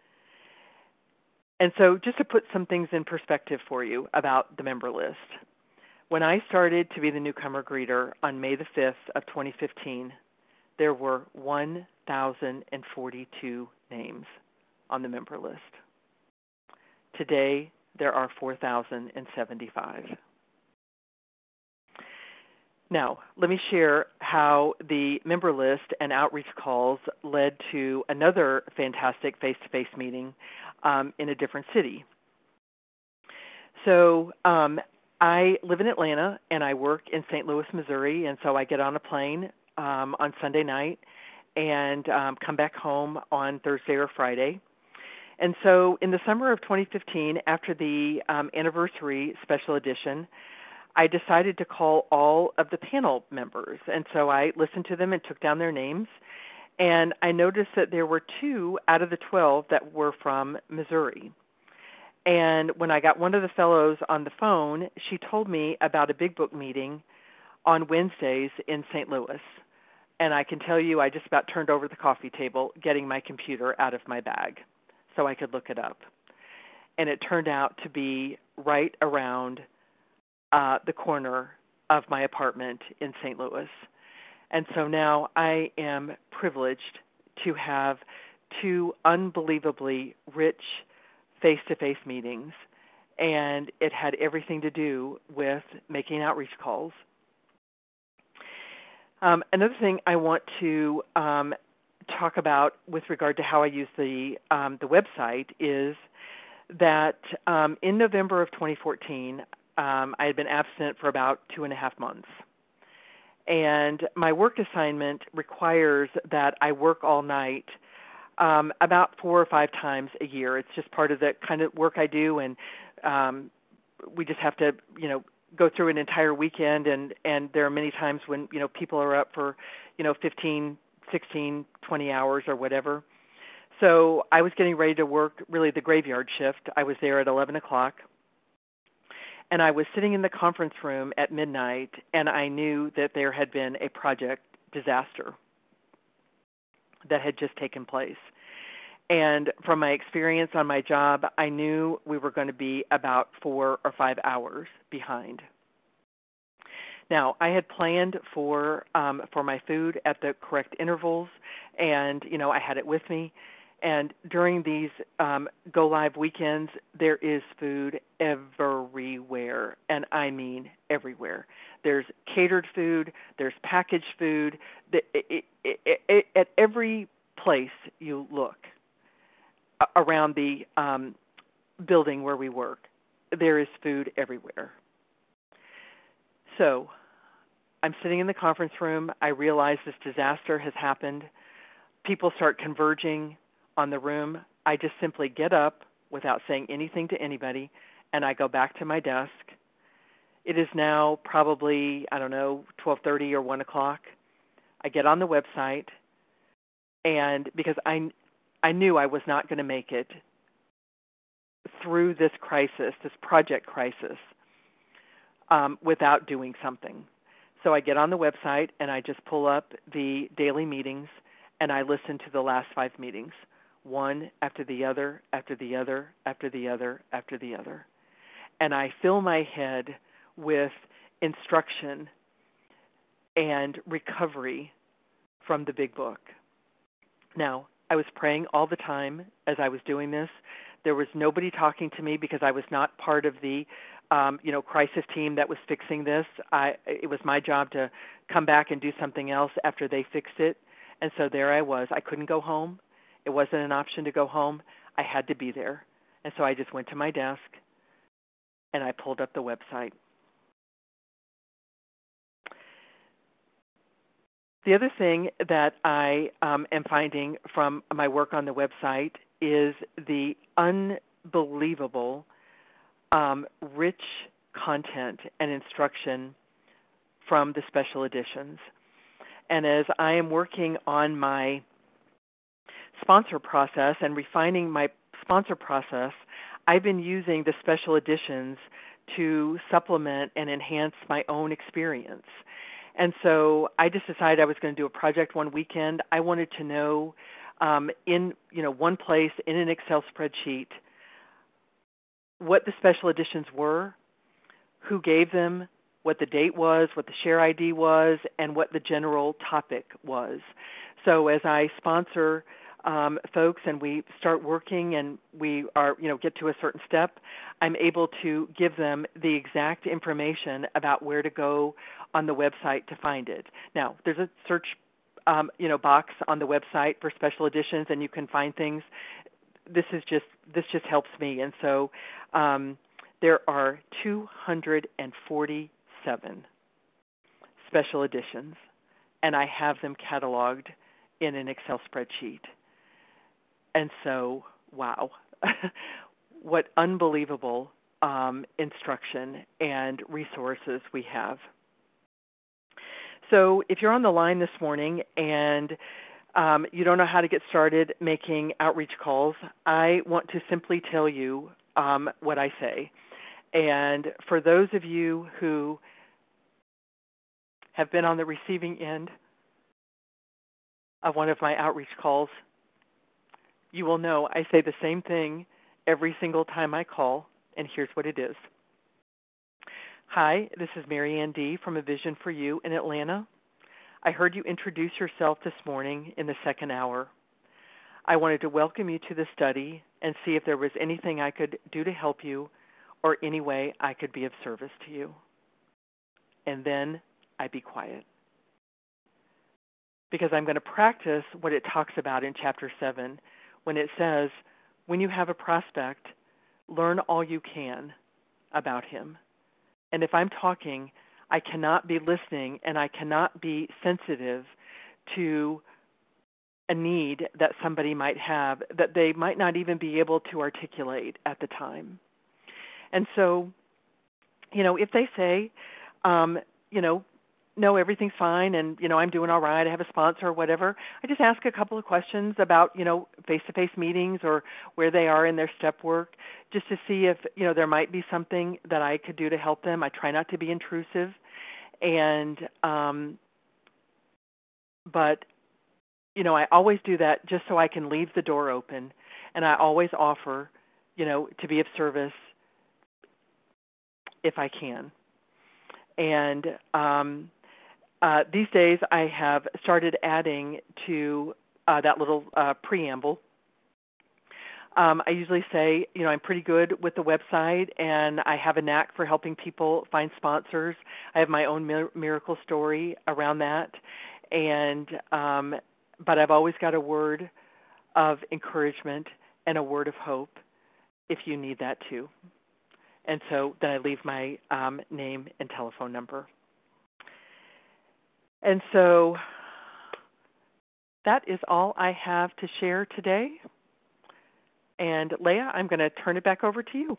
And so just to put some things in perspective for you about the member list, when I started to be the newcomer greeter on May the fifth of twenty fifteen, there were one thousand forty-two names on the member list. Today, there are four thousand seventy-five. Now, let me share how the member list and outreach calls led to another fantastic face-to-face meeting um, in a different city. So um, I live in Atlanta, and I work in Saint Louis, Missouri, and so I get on a plane um, on Sunday night and um, come back home on Thursday or Friday. And so in the summer of twenty fifteen, after the um, anniversary special edition, I decided to call all of the panel members. And so I listened to them and took down their names. And I noticed that there were two out of the twelve that were from Missouri. And when I got one of the fellows on the phone, she told me about a Big Book meeting on Wednesdays in Saint Louis. And I can tell you I just about turned over the coffee table getting my computer out of my bag so I could look it up. And it turned out to be right around uh, the corner of my apartment in Saint Louis. And so now I am privileged to have two unbelievably rich face-to-face meetings, and it had everything to do with making outreach calls. Um, another thing I want to um, talk about with regard to how I use the um, the website is that um, in November of twenty fourteen, um, I had been absent for about two and a half months. And my work assignment requires that I work all night um, about four or five times a year. It's just part of the kind of work I do, and um, we just have to, you know, go through an entire weekend, and, and there are many times when, you know, people are up for, you know, fifteen, sixteen, twenty hours or whatever. So I was getting ready to work really the graveyard shift. I was there at eleven o'clock. And I was sitting in the conference room at midnight, and I knew that there had been a project disaster that had just taken place. And from my experience on my job, I knew we were going to be about four or five hours behind. Now, I had planned for um, for my food at the correct intervals, and, you know, I had it with me. And during these um, Go Live weekends, there is food everywhere, and I mean everywhere. There's catered food, there's packaged food. It, it, it, it, at every place you look around the um, building where we work, there is food everywhere. So I'm sitting in the conference room. I realize this disaster has happened. People start converging on the room. I just simply get up without saying anything to anybody, and I go back to my desk. It is now probably, I don't know, twelve thirty or one o'clock. I get on the website, and because I, I knew I was not going to make it through this crisis, this project crisis, um, without doing something. So I get on the website, and I just pull up the daily meetings, and I listen to the last five meetings, one after the other, after the other, after the other, after the other. And I fill my head with instruction and recovery from the big book. Now, I was praying all the time as I was doing this. There was nobody talking to me because I was not part of the um, you know, crisis team that was fixing this. I, it was my job to come back and do something else after they fixed it. And so there I was. I couldn't go home. It wasn't an option to go home. I had to be there. And so I just went to my desk and I pulled up the website. The other thing that I um, am finding from my work on the website is the unbelievable um, rich content and instruction from the special editions. And as I am working on my sponsor process and refining my sponsor process, I've been using the special editions to supplement and enhance my own experience. And so I just decided I was going to do a project one weekend. I wanted to know um, in you know one place in an Excel spreadsheet what the special editions were, who gave them, what the date was, what the share I D was, and what the general topic was. So as I sponsor um, folks and we start working and we are, you know, get to a certain step, I'm able to give them the exact information about where to go on the website to find it. Now, there's a search, um, you know, box on the website for special editions, and you can find things. This is just this just helps me, and so um, there are two hundred forty-seven special editions, and I have them cataloged in an Excel spreadsheet. And so, wow, what unbelievable um, instruction and resources we have. So if you're on the line this morning and um, you don't know how to get started making outreach calls, I want to simply tell you um, what I say. And for those of you who have been on the receiving end of one of my outreach calls, you will know I say the same thing every single time I call, and here's what it is. Hi, this is Mary Ann D. from A Vision for You in Atlanta. I heard you introduce yourself this morning in the second hour. I wanted to welcome you to the study and see if there was anything I could do to help you or any way I could be of service to you. And then I be quiet. Because I'm going to practice what it talks about in chapter seven when it says, when you have a prospect, learn all you can about him. And if I'm talking, I cannot be listening and I cannot be sensitive to a need that somebody might have that they might not even be able to articulate at the time. And so, you know, if they say, um, you know, no, everything's fine and, you know, I'm doing all right, I have a sponsor or whatever, I just ask a couple of questions about, you know, face-to-face meetings or where they are in their step work just to see if, you know, there might be something that I could do to help them. I try not to be intrusive. And, um, but, you know, I always do that just so I can leave the door open and I always offer, you know, to be of service if I can. And um, uh, these days I have started adding to uh, that little uh, preamble. Um, I usually say, you know, I'm pretty good with the website, and I have a knack for helping people find sponsors. I have my own mir- miracle story around that, and um, but I've always got a word of encouragement and a word of hope if you need that too. And so then I leave my um, name and telephone number. And so that is all I have to share today. And Leah, I'm going to turn it back over to you.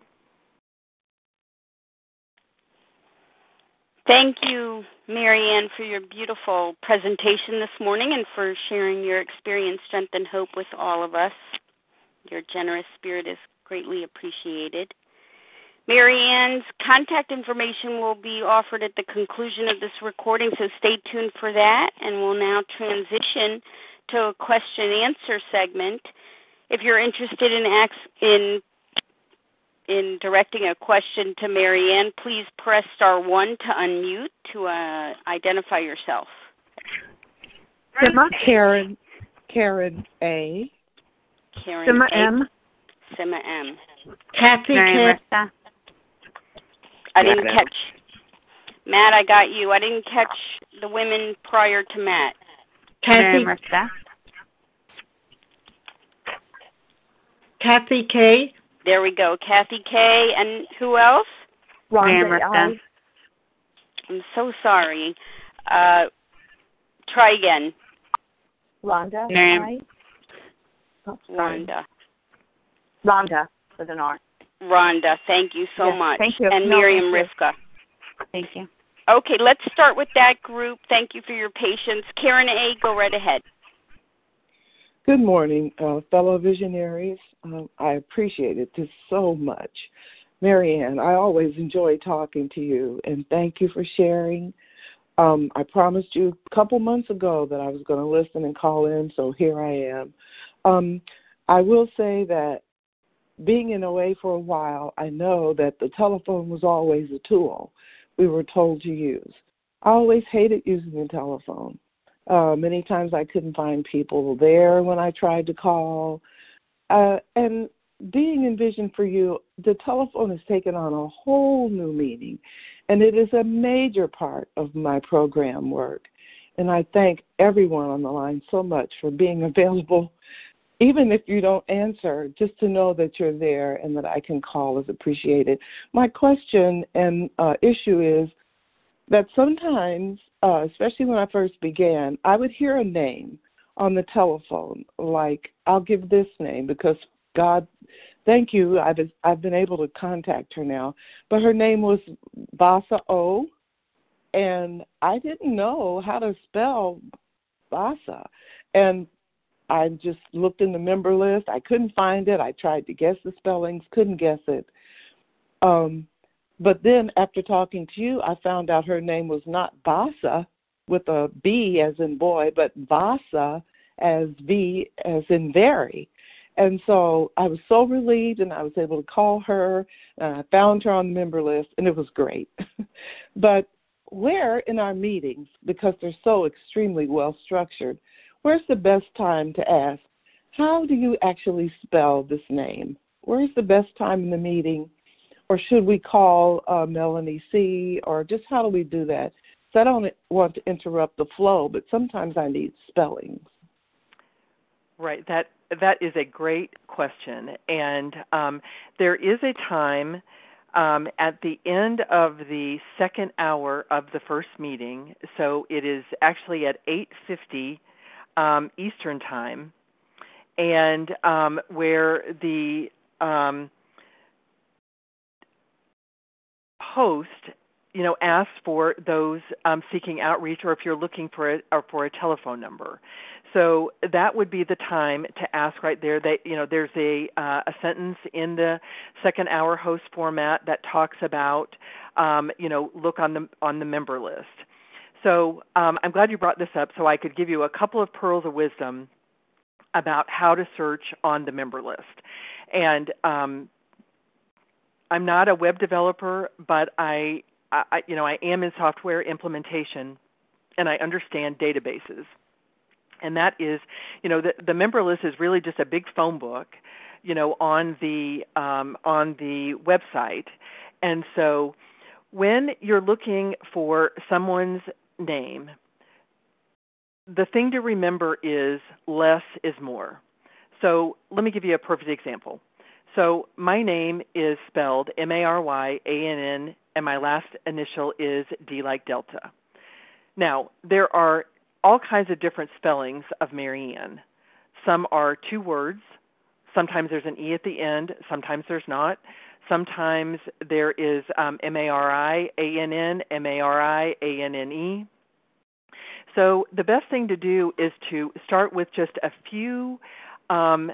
Thank you, Marianne, for your beautiful presentation this morning and for sharing your experience, strength, and hope with all of us. Your generous spirit is greatly appreciated. Marianne's contact information will be offered at the conclusion of this recording, so stay tuned for that. And we'll now transition to a question-answer segment. If you're interested in in in directing a question to Marianne, please press star one to unmute to uh, identify yourself. Sima Karen, Karen A. Karen Sima A. M. Sima M. Kathy K. I didn't catch. Matt, I got you. I didn't catch the women prior to Matt. Kathy. Kathy K. There we go. Kathy K. And who else? Rhonda I. I'm so sorry. Uh, try again. Rhonda Name. I. Oh, Rhonda. Rhonda with an R. Rhonda, thank you so Yes, much. thank you. And No, Miriam thank Rivka. Thank you. Okay, let's start with that group. Thank you for your patience. Karen A., go right ahead. Good morning, uh, fellow visionaries. Um, I appreciate it just so much. Marianne, I always enjoy talking to you, and thank you for sharing. Um, I promised you a couple months ago that I was going to listen and call in, so here I am. Um, I will say that being in O A for a while, I know that the telephone was always a tool we were told to use. I always hated using the telephone. Uh, many times I couldn't find people there when I tried to call. Uh, and being in Vision for You, the telephone has taken on a whole new meaning, and it is a major part of my program work. And I thank everyone on the line so much for being available. Even if you don't answer, just to know that you're there and that I can call is appreciated. My question and uh, issue is that sometimes, uh, especially when I first began, I would hear a name on the telephone, like I'll give this name because God, thank you, I've, I've been able to contact her now, but her name was Vasa O, and I didn't know how to spell Vasa. And I just looked in the member list. I couldn't find it. I tried to guess the spellings, couldn't guess it. Um, but then after talking to you, I found out her name was not Vasa with a B as in boy, but Vasa as V as in very. And so I was so relieved, and I was able to call her, and I found her on the member list, and it was great. But where in our meetings, because they're so extremely well structured, where's the best time to ask, how do you actually spell this name? Where's the best time in the meeting? Or should we call uh, Melanie C., or just how do we do that? So I don't want to interrupt the flow, but sometimes I need spellings. Right. That that is a great question. And um, there is a time um, at the end of the second hour of the first meeting, so it is actually at eight fifty Um, Eastern time, and um, where the um, host, you know, asks for those um, seeking outreach, or if you're looking for a, or for a telephone number. So that would be the time to ask right there. That you know, there's a uh, a sentence in the second hour host format that talks about, um, you know, look on the on the member list. So um, I'm glad you brought this up so I could give you a couple of pearls of wisdom about how to search on the member list. And um, I'm not a web developer, but I, I, you know, I am in software implementation, and I understand databases. And that is, you know, the, the member list is really just a big phone book, you know, on the um, on the website. And so when you're looking for someone's name, the thing to remember is less is more. So let me give you a perfect example. So my name is spelled M A R Y A N N, and my last initial is D like Delta. Now, there are all kinds of different spellings of Marianne. Some are two words. Sometimes there's an E at the end. Sometimes there's not. Sometimes there is um, M A R I A N N, M A R I A N N E. So the best thing to do is to start with just a few um,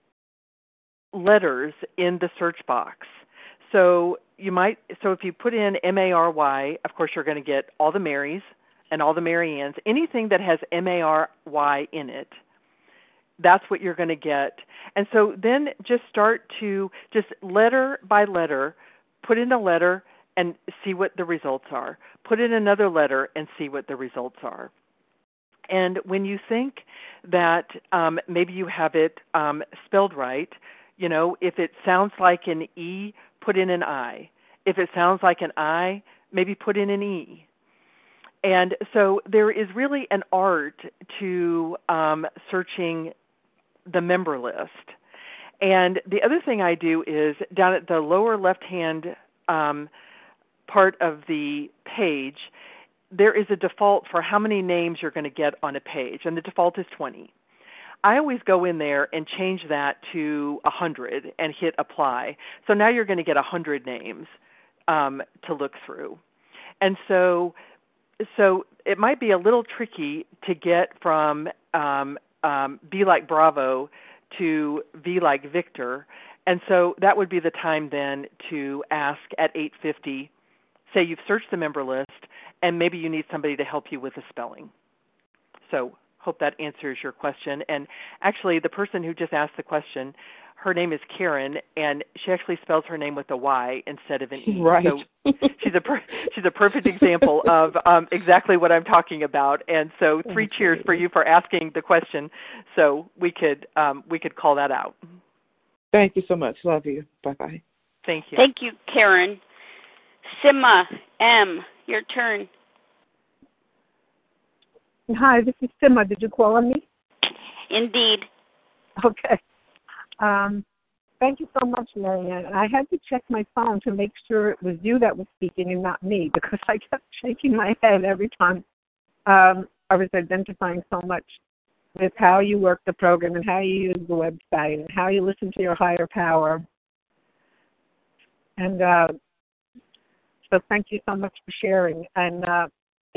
letters in the search box. So you might. So if you put in M A R Y, of course you're going to get all the Marys and all the Mariannes. Anything that has M A R Y in it, that's what you're going to get. And so then just start to just letter by letter, put in a letter and see what the results are. Put in another letter and see what the results are. And when you think that um, maybe you have it um, spelled right, you know, if it sounds like an E, put in an I. If it sounds like an I, maybe put in an E. And so there is really an art to um, searching the member list. And the other thing I do is down at the lower left-hand um, part of the page, there is a default for how many names you're going to get on a page, and the default is twenty. I always go in there and change that to one hundred and hit apply. So now you're going to get one hundred names um, to look through. And so so it might be a little tricky to get from um, um, B like Bravo to V like Victor. And so that would be the time then to ask at eight fifty, say you've searched the member list, and maybe you need somebody to help you with the spelling. So hope that answers your question. And actually, the person who just asked the question, her name is Karen, and she actually spells her name with a Y instead of an E. Right. So she's a per- she's a perfect example of um, exactly what I'm talking about. And so three cheers for you for asking the question, so we could um, we could call that out. Thank you so much. Love you. Bye bye. Thank you. Thank you, Karen. Sima M, your turn. Hi, this is Sima. Did you call on me? Indeed. Okay. Um, thank you so much, Marianne. I had to check my phone to make sure it was you that was speaking and not me, because I kept shaking my head every time um, I was identifying so much with how you work the program and how you use the website and how you listen to your higher power. And uh, so thank you so much for sharing. And uh,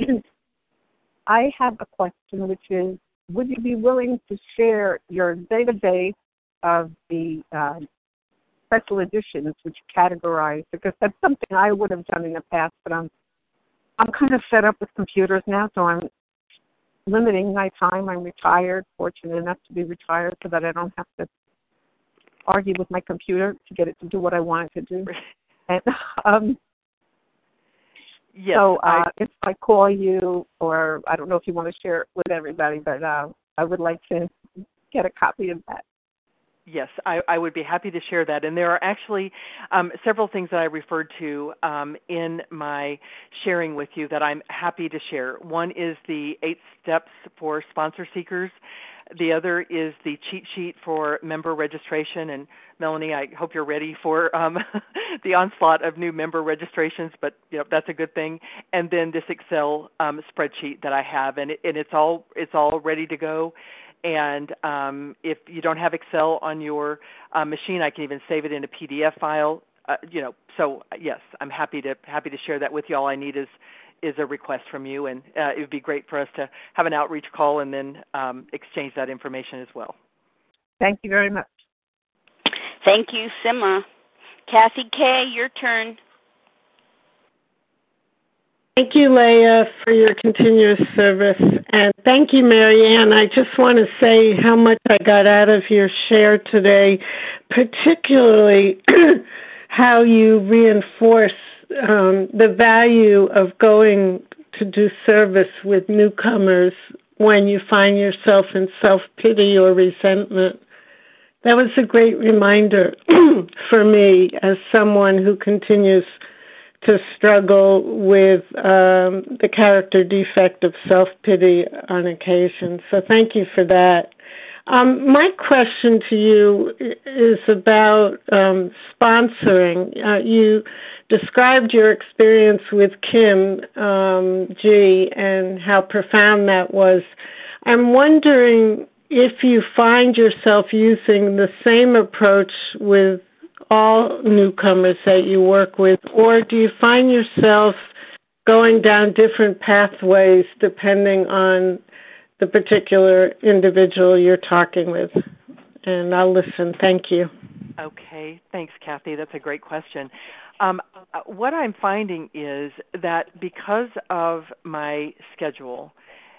I have a question, which is, would you be willing to share your database of the uh, special editions, which categorize, because that's something I would have done in the past, but I'm I'm kind of fed up with computers now, so I'm limiting my time. I'm retired, fortunate enough to be retired, so that I don't have to argue with my computer to get it to do what I want it to do. And um, yes, so uh, I, if I call you, or I don't know if you want to share it with everybody, but uh, I would like to get a copy of that. Yes, I, I would be happy to share that. And there are actually um, several things that I referred to um, in my sharing with you that I'm happy to share. One is the eight steps for sponsor seekers. The other is the cheat sheet for member registration. And Melanie, I hope you're ready for um, the onslaught of new member registrations, but you know, that's a good thing. And then this Excel um, spreadsheet that I have, and, it, and it's all it's all ready to go. And um, if you don't have Excel on your uh, machine, I can even save it in a P D F file. Uh, you know, so yes, I'm happy to happy to share that with you. All I need is is a request from you, and uh, it would be great for us to have an outreach call and then um, exchange that information as well. Thank you very much. Thank you, Sima. Kathy K., your turn. Thank you, Leah, for your continuous service. And thank you, Marianne. I just want to say how much I got out of your share today, particularly how you reinforce um, the value of going to do service with newcomers when you find yourself in self-pity or resentment. That was a great reminder for me as someone who continues to struggle with um, the character defect of self-pity on occasion. So thank you for that. Um, my question to you is about um, sponsoring. Uh, you described your experience with Kim um, G and how profound that was. I'm wondering if you find yourself using the same approach with all newcomers that you work with, or do you find yourself going down different pathways depending on the particular individual you're talking with? And I'll listen. Thank you. Okay. Thanks, Kathy. That's a great question. Um, what I'm finding is that because of my schedule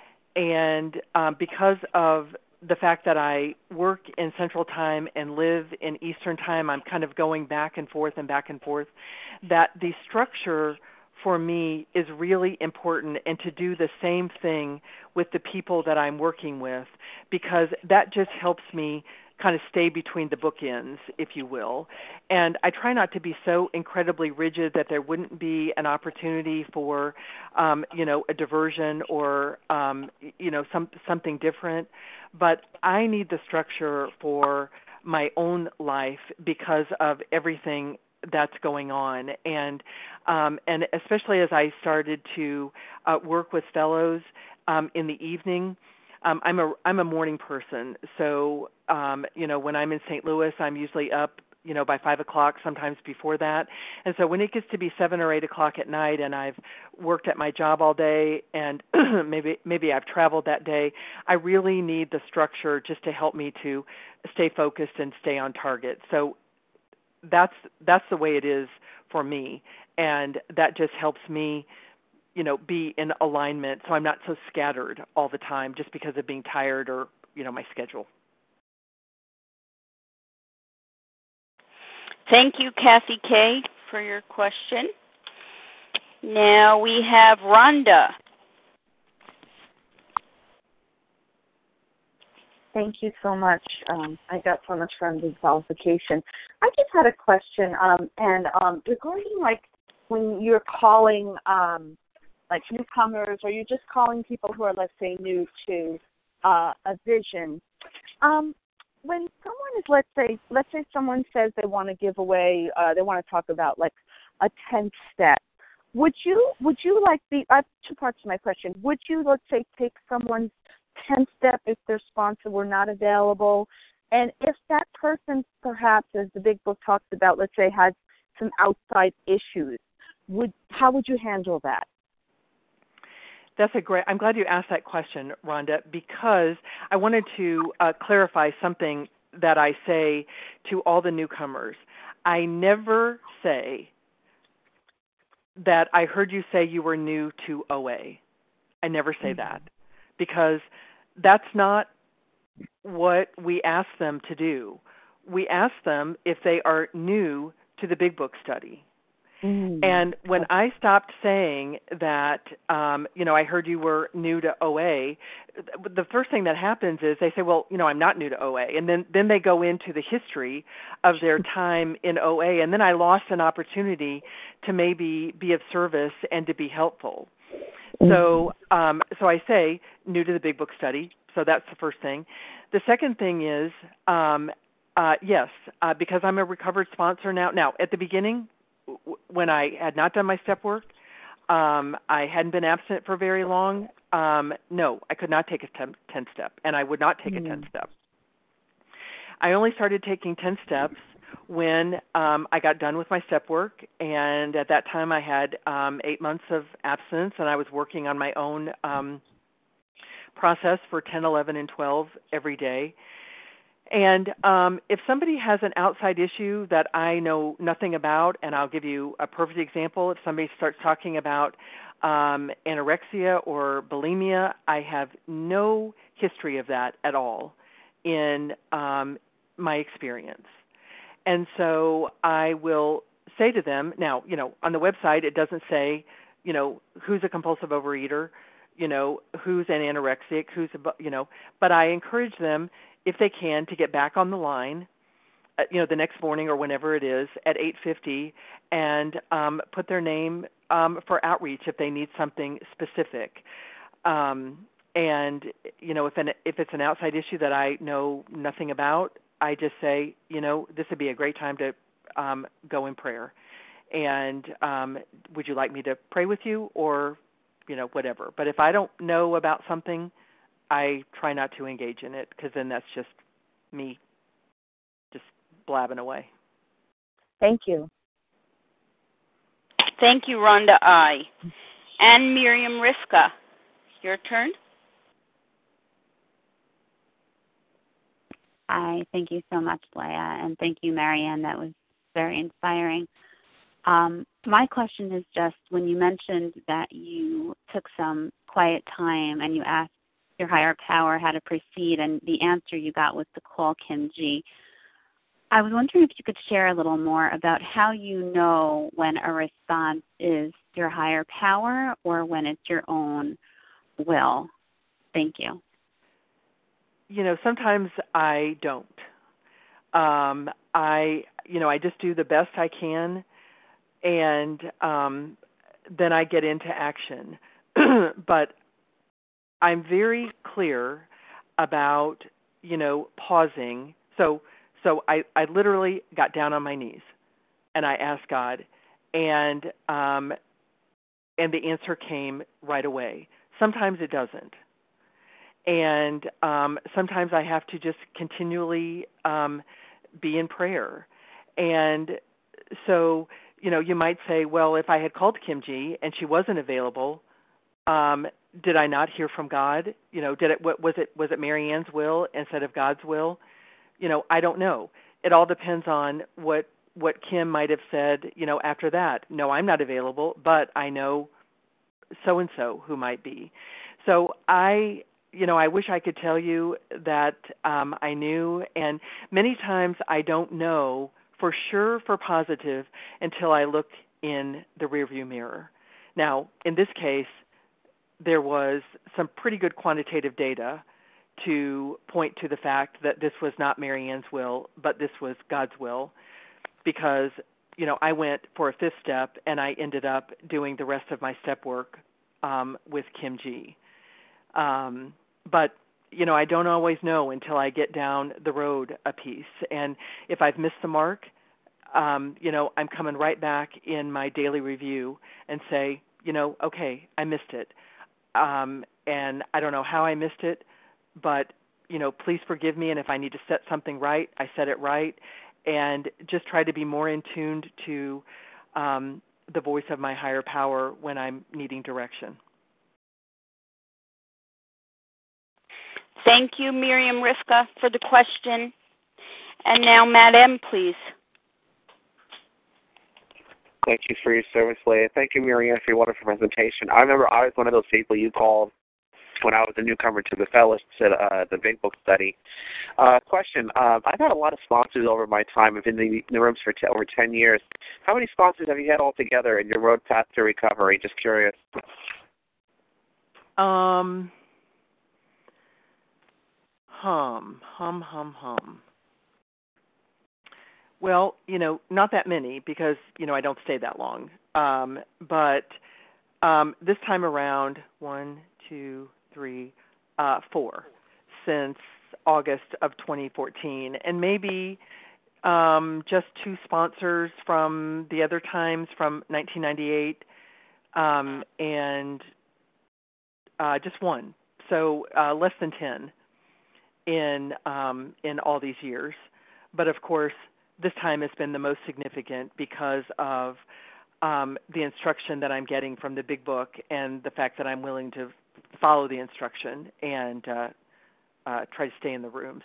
and um, because of the fact that I work in Central Time and live in Eastern Time, I'm kind of going back and forth and back and forth, that the structure for me is really important, and to do the same thing with the people that I'm working with, because that just helps me kind of stay between the bookends, if you will. And I try not to be so incredibly rigid that there wouldn't be an opportunity for, um, you know, a diversion or, um, you know, some something different. But I need the structure for my own life because of everything that's going on. And um, and especially as I started to uh, work with fellows um, in the evening, Um, I'm a I'm a morning person, so um, you know, when I'm in Saint Louis, I'm usually up, you know, by five o'clock, sometimes before that. And so when it gets to be seven or eight o'clock at night, and I've worked at my job all day, and maybe maybe I've traveled that day, I really need the structure just to help me to stay focused and stay on target. So that's that's the way it is for me, and that just helps me, you know, be in alignment so I'm not so scattered all the time just because of being tired or, you know, my schedule. Thank you, Kathy K., for your question. Now we have Rhonda. Thank you so much. Um, I got so much from the qualification. I just had a question, um, and um, regarding, like, when you're calling um, like newcomers, or you're just calling people who are, let's say, new to uh, a vision. Um, when someone is, let's say, let's say someone says they want to give away, uh, they want to talk about like a tenth step. Would you, would you like the? I have two parts to my question. Would you, let's say, take someone's tenth step if their sponsor were not available, and if that person, perhaps, as the big book talks about, let's say, has some outside issues, would how would you handle that? That's a great, I'm glad you asked that question, Rhonda, because I wanted to uh, clarify something that I say to all the newcomers. I never say that I heard you say you were new to O A. I never say mm-hmm. that, because that's not what we ask them to do. We ask them if they are new to the Big Book study. Mm. And when I stopped saying that, um, you know, I heard you were new to O A, the first thing that happens is they say, well, you know, I'm not new to O A. And then, then they go into the history of their time in O A. And then I lost an opportunity to maybe be of service and to be helpful. Mm. So, um, so I say new to the Big Book study. So that's the first thing. The second thing is, um, uh, yes, uh, because I'm a recovered sponsor now. Now, at the beginning, when I had not done my step work, um, I hadn't been absent for very long. Um, no, I could not take a ten step, and I would not take mm. a ten step. I only started taking ten steps when um, I got done with my step work, and at that time I had um, eight months of absence, and I was working on my own um, process for ten, eleven, and twelve every day. And um, if somebody has an outside issue that I know nothing about, and I'll give you a perfect example. If somebody starts talking about Um, anorexia or bulimia, I have no history of that at all in um, my experience. And so I will say to them, now, you know, on the website it doesn't say, you know, who's a compulsive overeater, you know, who's an anorexic, who's, a, you know, but I encourage them, if they can, to get back on the line, uh, you know, the next morning or whenever it is at eight fifty and um, put their name um, for outreach if they need something specific. Um, and, you know, if, an, if it's an outside issue that I know nothing about, I just say, you know, this would be a great time to um, go in prayer. And um, would you like me to pray with you or, you know, whatever. But if I don't know about something, I try not to engage in it because then that's just me just blabbing away. Thank you. Thank you, Rhonda I. And Miriam Riska, your turn. Hi, thank you so much, Leah, and thank you, Marianne. That was very inspiring. Um, my question is just when you mentioned that you took some quiet time and you asked your higher power how to proceed, and the answer you got was to call Kim G. I was wondering if you could share a little more about how you know when a response is your higher power or when it's your own will. Thank you. You know, sometimes I don't. Um, I, you know, I just do the best I can, and um, then I get into action. But I'm very clear about, you know, pausing. So, so I, I literally got down on my knees, and I asked God, and um, and the answer came right away. Sometimes it doesn't. And um, sometimes I have to just continually um, be in prayer. And so, you know, you might say, well, if I had called Kim G and she wasn't available, um, did I not hear from God? You know, did it? What, was it? Was it Marianne's will instead of God's will? You know, I don't know. It all depends on what what Kim might have said. You know, after that, no, I'm not available, but I know so and so who might be. So I. You know, I wish I could tell you that um, I knew, and many times I don't know for sure, for positive, until I look in the rearview mirror. Now, in this case, there was some pretty good quantitative data to point to the fact that this was not Marianne's will, but this was God's will, because, you know, I went for a fifth step, and I ended up doing the rest of my step work um, with Kim G. Um, but, you know, I don't always know until I get down the road a piece. And if I've missed the mark, um, you know, I'm coming right back in my daily review and say, you know, okay, I missed it. Um, and I don't know how I missed it, but, you know, please forgive me. And if I need to set something right, I set it right. And just try to be more in tuned to um, the voice of my higher power when I'm needing direction. Thank you, Miriam Riska, for the question. And now, Matt M., please. Thank you for your service, Leah. Thank you, Marianne, for your wonderful presentation. I remember I was one of those people you called when I was a newcomer to the fellowship, uh, the Big Book study. Uh, question, uh, I've had a lot of sponsors over my time. I've been in the rooms for t- over ten years. How many sponsors have you had altogether in your road path to recovery? Just curious. Um... Hum, hum, hum, hum. Well, you know, not that many because, you know, I don't stay that long. Um, but um, this time around, one, two, three, uh, four, since August of twenty fourteen. And maybe um, just two sponsors from the other times from nineteen ninety-eight um, and uh, just one. So uh, less than ten. in um, in all these years. But, of course, this time has been the most significant because of um, the instruction that I'm getting from the Big Book and the fact that I'm willing to follow the instruction and uh, uh, try to stay in the rooms.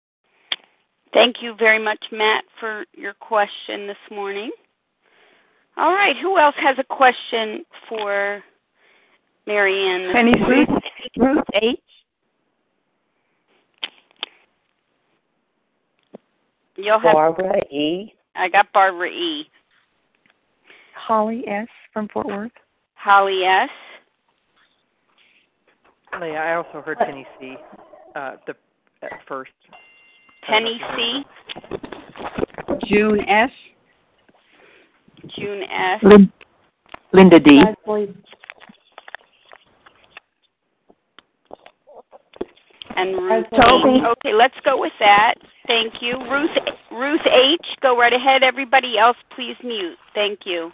Thank you very much, Matt, for your question this morning. All right. Who else has a question for Marianne? Penny Ruth, Ruth H. You'll have Barbara E. I got Barbara E. Holly S. from Fort Worth. Holly S. Leah, I also heard Penny C. Uh, the at first. Penny C. June S. June S. Lin- Linda D. And Ruth H. Okay, let's go with that. Thank you. Ruth Ruth H. Go right ahead. Everybody else, please mute. Thank you.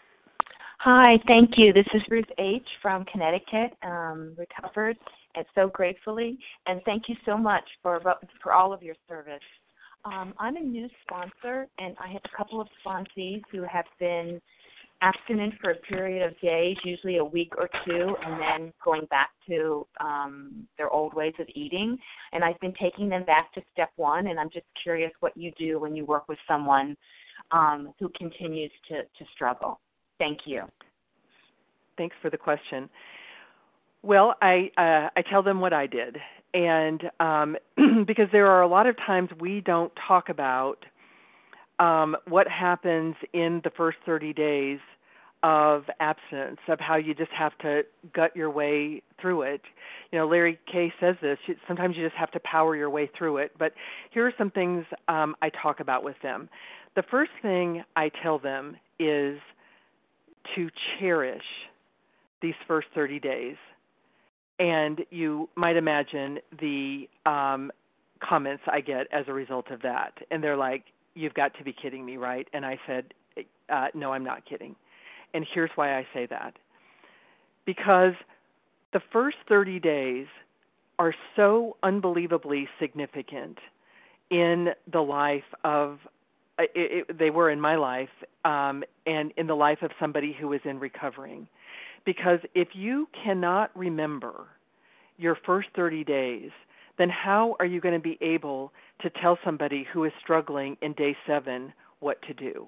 Hi, thank you. This is Ruth H. from Connecticut, um, recovered, and so gratefully. And thank you so much for for all of your service. Um, I'm a new sponsor, and I have a couple of sponsees who have been abstinent for a period of days, usually a week or two, and then going back to um, their old ways of eating. And I've been taking them back to step one, and I'm just curious what you do when you work with someone um, who continues to, to struggle. Thank you. Thanks for the question. Well, I uh, I tell them what I did, and um, because there are a lot of times we don't talk about um, what happens in the first thirty days of abstinence, of how you just have to gut your way through it. You know, Larry Kay says this, sometimes you just have to power your way through it. But here are some things um, I talk about with them. The first thing I tell them is to cherish these first thirty days. And you might imagine the um, comments I get as a result of that. And they're like, you've got to be kidding me, right? And I said, uh, no, I'm not kidding. And here's why I say that. Because the first thirty days are so unbelievably significant in the life of, it, it, they were in my life, um, and in the life of somebody who is in recovering. Because if you cannot remember your first thirty days, then how are you going to be able to tell somebody who is struggling in day seven what to do?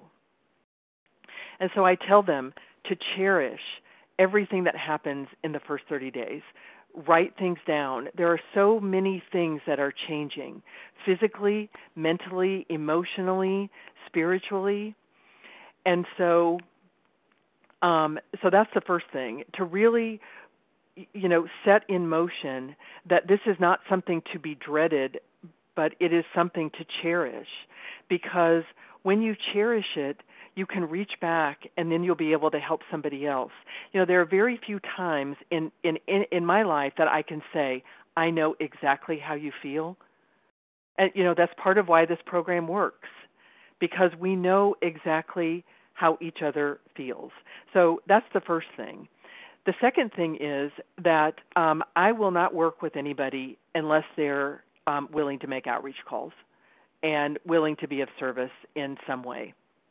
And so I tell them to cherish everything that happens in the first thirty days. Write things down. There are so many things that are changing, physically, mentally, emotionally, spiritually. And so Um, so that's the first thing, to really, you know, set in motion that this is not something to be dreaded, but it is something to cherish. Because when you cherish it, you can reach back and then you'll be able to help somebody else. You know, there are very few times in, in, in, in my life that I can say, I know exactly how you feel. And, you know, that's part of why this program works, because we know exactly how each other feels. So that's the first thing. The second thing is that um, I will not work with anybody unless they're um, willing to make outreach calls and willing to be of service in some way.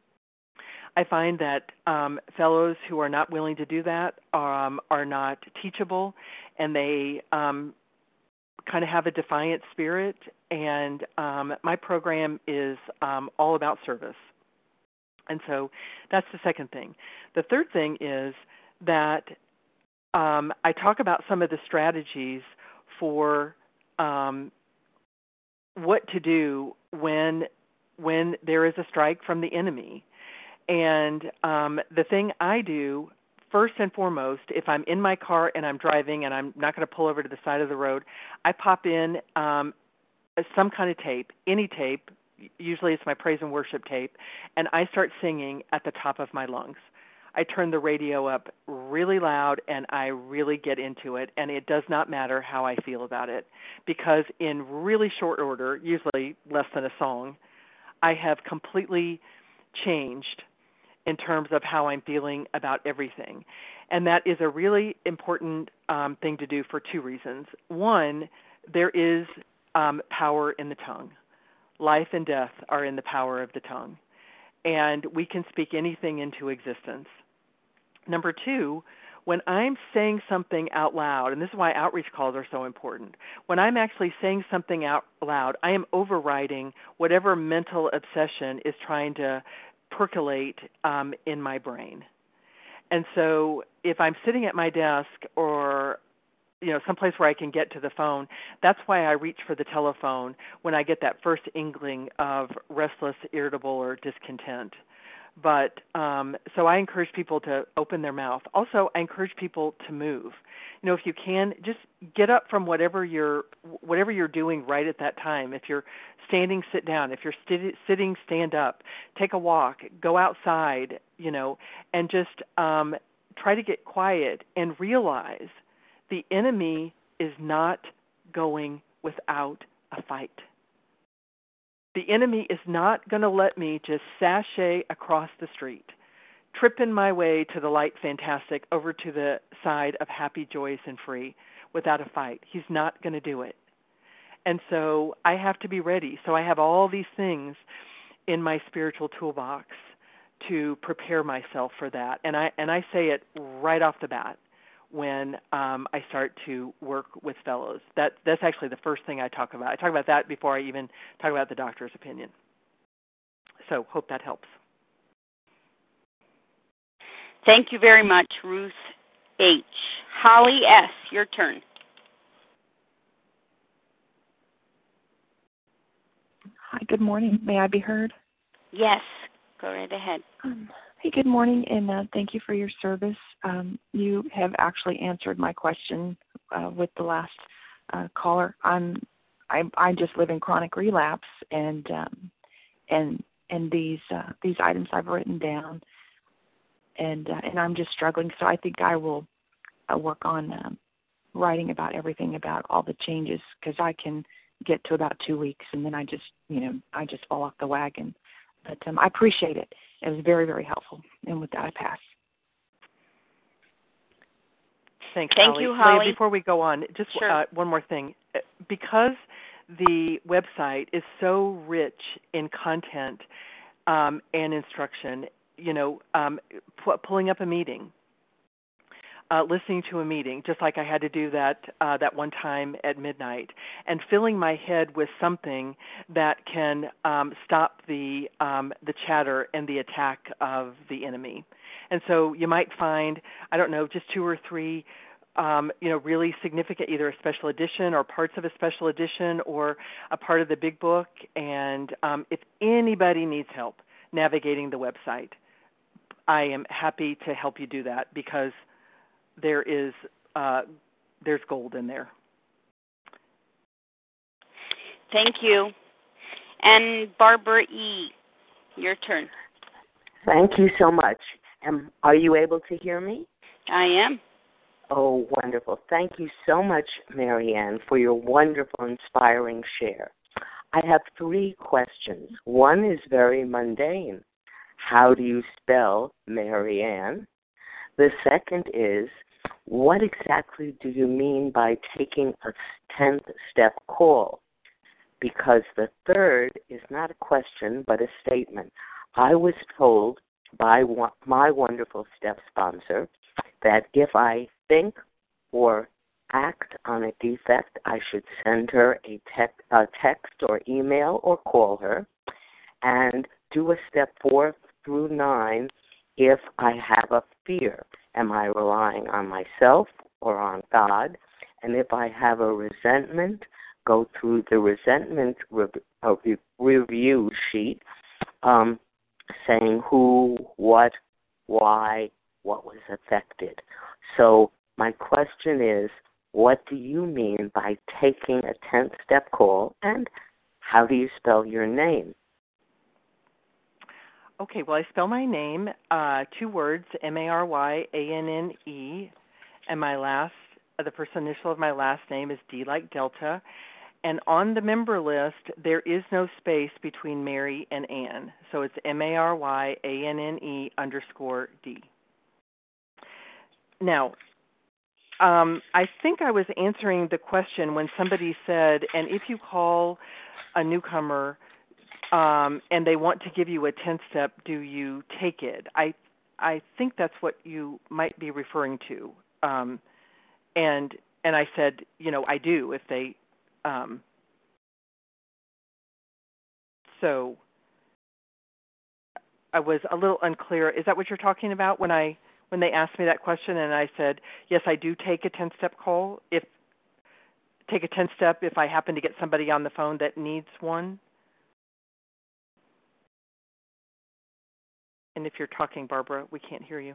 I find that um, fellows who are not willing to do that um, are not teachable, and they um, kind of have a defiant spirit, and um, my program is um, all about service. And so that's the second thing. The third thing is that um, I talk about some of the strategies for um, what to do when when there is a strike from the enemy. And um, the thing I do, first and foremost, if I'm in my car and I'm driving and I'm not going to pull over to the side of the road, I pop in um, some kind of tape, any tape. Usually it's my praise and worship tape, and I start singing at the top of my lungs. I turn the radio up really loud, and I really get into it, and it does not matter how I feel about it, because in really short order, usually less than a song, I have completely changed in terms of how I'm feeling about everything. And that is a really important um, thing to do for two reasons. One, there is um, power in the tongue. Life and death are in the power of the tongue, and we can speak anything into existence. Number two, when I'm saying something out loud, and this is why outreach calls are so important, when I'm actually saying something out loud, I am overriding whatever mental obsession is trying to percolate um, in my brain. And so if I'm sitting at my desk or you know, someplace where I can get to the phone, that's why I reach for the telephone when I get that first inkling of restless, irritable, or discontent. But um, so I encourage people to open their mouth. Also, I encourage people to move. You know, if you can, just get up from whatever you're whatever you're doing right at that time. If you're standing, sit down. If you're st- sitting, stand up. Take a walk. Go outside. You know, and just um, try to get quiet and realize the enemy is not going without a fight. The enemy is not going to let me just sashay across the street, tripping my way to the light fantastic over to the side of happy, joyous, and free without a fight. He's not going to do it. And so I have to be ready. So I have all these things in my spiritual toolbox to prepare myself for that. And I and I say it right off the bat when um, I start to work with fellows. That that's actually the first thing I talk about. I talk about that before I even talk about the doctor's opinion. So hope that helps. Thank you very much, Ruth H. Holly S., your turn. Hi, good morning. May I be heard? Yes, go right ahead. Um, hey, good morning, and uh, thank you for your service. Um, you have actually answered my question uh, with the last uh, caller. I'm I, I just live in chronic relapse, and um, and and these uh, these items I've written down, and uh, and I'm just struggling. So I think I will uh, work on um, writing about everything about all the changes, because I can get to about two weeks, and then I just you know I just fall off the wagon. But um, I appreciate it. It was very, very helpful. And with that, I pass. Thanks, Thank Holly. you, Holly. Leah, before we go on, just sure. uh, one more thing. Because the website is so rich in content um, and instruction, you know, um, p- pulling up a meeting, Uh, listening to a meeting, just like I had to do that uh, that one time at midnight, and filling my head with something that can um, stop the um, the chatter and the attack of the enemy. And so you might find, I don't know, just two or three, um, you know, really significant, either a special edition or parts of a special edition or a part of the big book. And um, if anybody needs help navigating the website, I am happy to help you do that, because there is uh, there's gold in there. Thank you. And Barbara E., your turn. Thank you so much. Um, are you able to hear me? I am. Oh, wonderful. Thank you so much, Marianne, for your wonderful, inspiring share. I have three questions. One is very mundane. How do you spell Marianne? The second is, what exactly do you mean by taking a tenth step call? Because the third is not a question, but a statement. I was told by my wonderful step sponsor that if I think or act on a defect, I should send her a, tec- a text or email or call her, and do a step four through nine if I have a fear. Am I relying on myself or on God? And if I have a resentment, go through the resentment re- uh, re- review sheet, um, saying who, what, why, what was affected. So my question is, what do you mean by taking a tenth step call, and how do you spell your name? Okay, well, I spell my name, uh, two words, M A R Y A N N E, and my last, uh, the first initial of my last name is D like Delta. And on the member list, there is no space between Mary and Ann, so it's M A R Y A N N E underscore D. Now, um, I think I was answering the question when somebody said, and if you call a newcomer, Um, and they want to give you a tenth step, do you take it? I I think that's what you might be referring to. Um, and and I said, you know, I do if they. Um, so I was a little unclear. Is that what you're talking about when I when they asked me that question and I said, yes, I do take a ten-step call, if take a ten-step if I happen to get somebody on the phone that needs one? And if you're talking, Barbara, we can't hear you.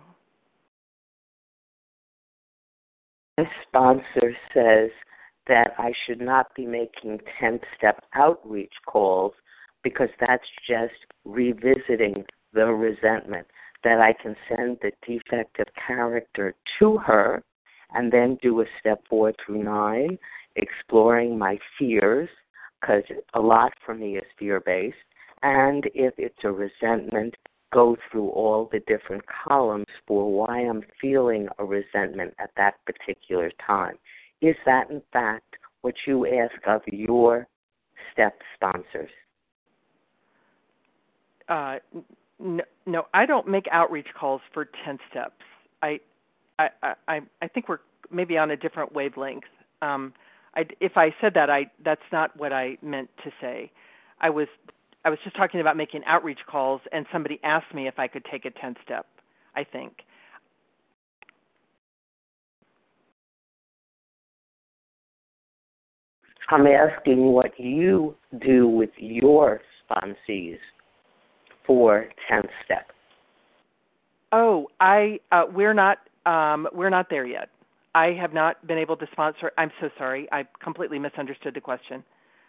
My sponsor says that I should not be making ten-step outreach calls because that's just revisiting the resentment, that I can send the defective character to her and then do a step four through nine, exploring my fears, because a lot for me is fear-based, and if it's a resentment, go through all the different columns for why I'm feeling a resentment at that particular time. Is that, in fact, what you ask of your step sponsors? Uh, no, no, I don't make outreach calls for ten steps. I, I, I, I think we're maybe on a different wavelength. Um, I, if I said that, I that's not what I meant to say. I was I was just talking about making outreach calls, and somebody asked me if I could take a ten-step, I think. I'm asking what you do with your sponsees for ten-step. Oh, I uh, we're not um, we're not there yet. I have not been able to sponsor. I'm so sorry. I completely misunderstood the question.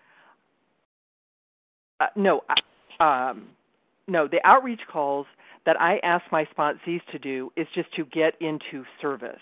Uh, no, um, no. The outreach calls that I ask my sponsees to do is just to get into service.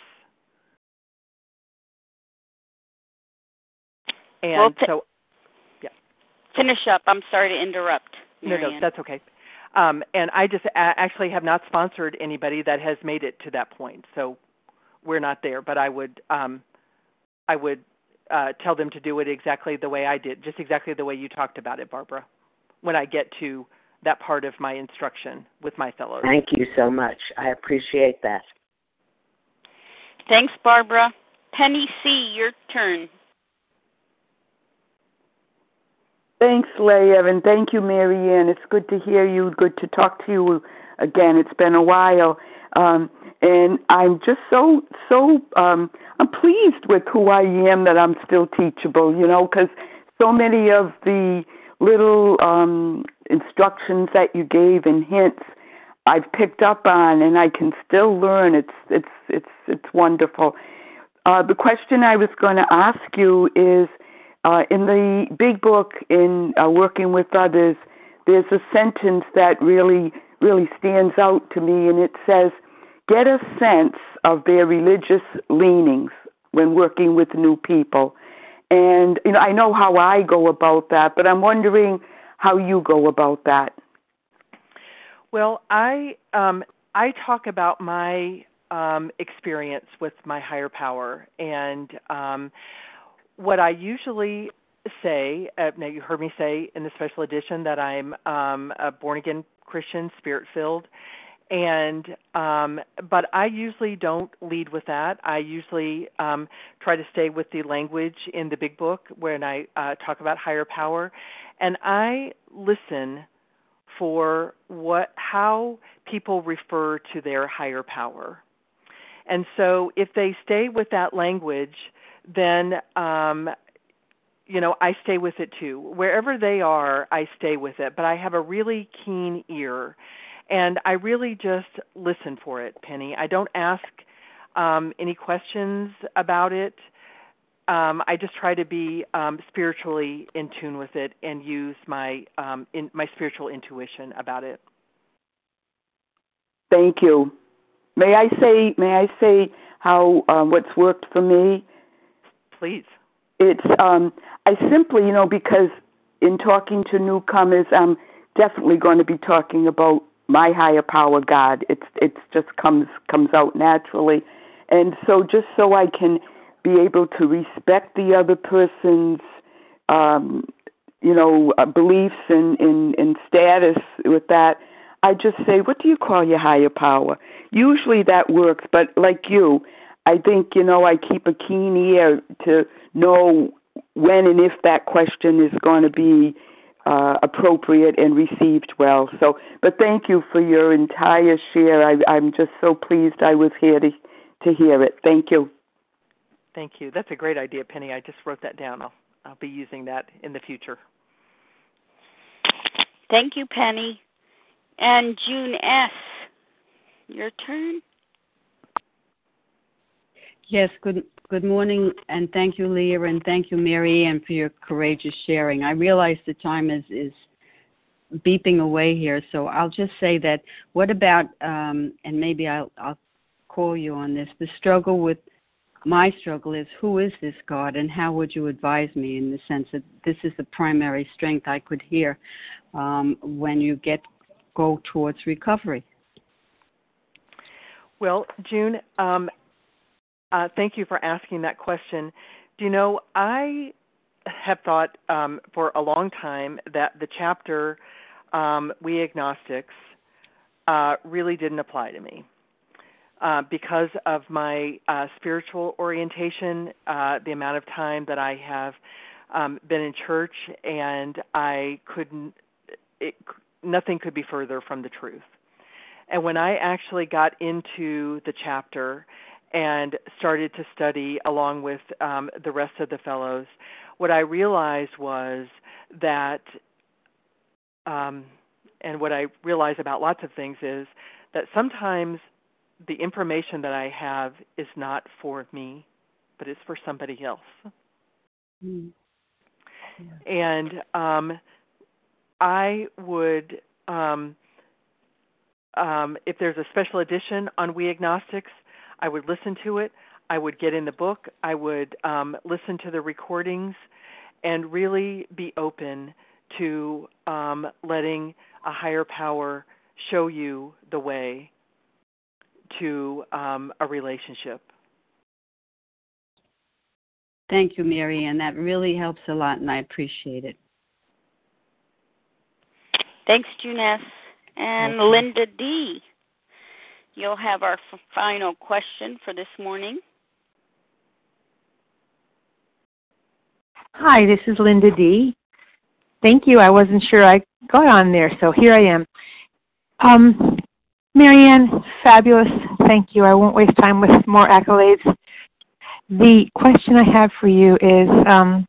And well, t- so, yeah. Finish up. I'm sorry to interrupt, Marianne. No, no, that's okay. Um, and I just a- actually have not sponsored anybody that has made it to that point. So we're not there. But I would, um, I would uh, tell them to do it exactly the way I did, just exactly the way you talked about it, Barbara, when I get to that part of my instruction with my fellows. Thank you so much. I appreciate that. Thanks, Barbara. Penny C., your turn. Thanks, Leah, and thank you, Marianne. It's good to hear you, good to talk to you again. It's been a while. Um, and I'm just so, so, um, I'm pleased with who I am that I'm still teachable, you know, because so many of the little um, instructions that you gave and hints I've picked up on, and I can still learn. It's, it's, it's, it's wonderful. Uh, the question I was going to ask you is, Uh, in the big book, in uh, Working with Others, there's a sentence that really, really stands out to me, and it says, get a sense of their religious leanings when working with new people. And you know, I know how I go about that, but I'm wondering how you go about that. Well, I um, I talk about my um, experience with my higher power, and um, what I usually say, uh, now you heard me say in the special edition that I'm um, a born-again Christian, spirit-filled, and um, but I usually don't lead with that. I usually um, try to stay with the language in the big book when I uh, talk about higher power, and I listen for what how people refer to their higher power. And so if they stay with that language, then, um, you know, I stay with it too. Wherever they are, I stay with it. But I have a really keen ear, and I really just listen for it, Penny. I don't ask um, any questions about it. Um, I just try to be um, spiritually in tune with it and use my um, in, my spiritual intuition about it. Thank you. May I say, may I say how um, what's worked for me? Please. It's um, I simply, you know, because in talking to newcomers, I'm definitely going to be talking about my higher power, God. It's it's just comes comes out naturally, and so just so I can be able to respect the other person's, um, you know, uh, beliefs and, and and status with that, I just say, what do you call your higher power? Usually that works, but like you, I think, you know, I keep a keen ear to know when and if that question is going to be uh, appropriate and received well. So, but thank you for your entire share. I, I'm just so pleased I was here to to hear it. Thank you. Thank you. That's a great idea, Penny. I just wrote that down. I'll I'll be using that in the future. Thank you, Penny. And June S., your turn. Yes, good good morning, and thank you, Leah, and thank you, Mary Ann, for your courageous sharing. I realize the time is, is beeping away here, so I'll just say that what about, um, and maybe I'll, I'll call you on this, the struggle with, my struggle is, who is this God, and how would you advise me in the sense that this is the primary strength I could hear um, when you get go towards recovery? Well, June, um, Uh, thank you for asking that question. Do you know, I have thought um, for a long time that the chapter, um, We Agnostics, uh, really didn't apply to me. Uh, because of my uh, spiritual orientation, uh, the amount of time that I have um, been in church, and I couldn't, it, nothing could be further from the truth. And when I actually got into the chapter and started to study along with um, the rest of the fellows, what I realized was that, um, and what I realize about lots of things is that sometimes the information that I have is not for me, but it's for somebody else. Mm. Yeah. And um, I would, um, um, if there's a special edition on We Agnostics, I would listen to it. I would get in the book. I would um, listen to the recordings and really be open to um, letting a higher power show you the way to um, a relationship. Thank you, Mary Ann. That really helps a lot, and I appreciate it. Thanks, June S. And Okay. Linda D., you'll have our f- final question for this morning. Hi, this is Linda D. Thank you. I wasn't sure I got on there, so here I am. Um, Mary Ann, fabulous. Thank you. I won't waste time with more accolades. The question I have for you is, um,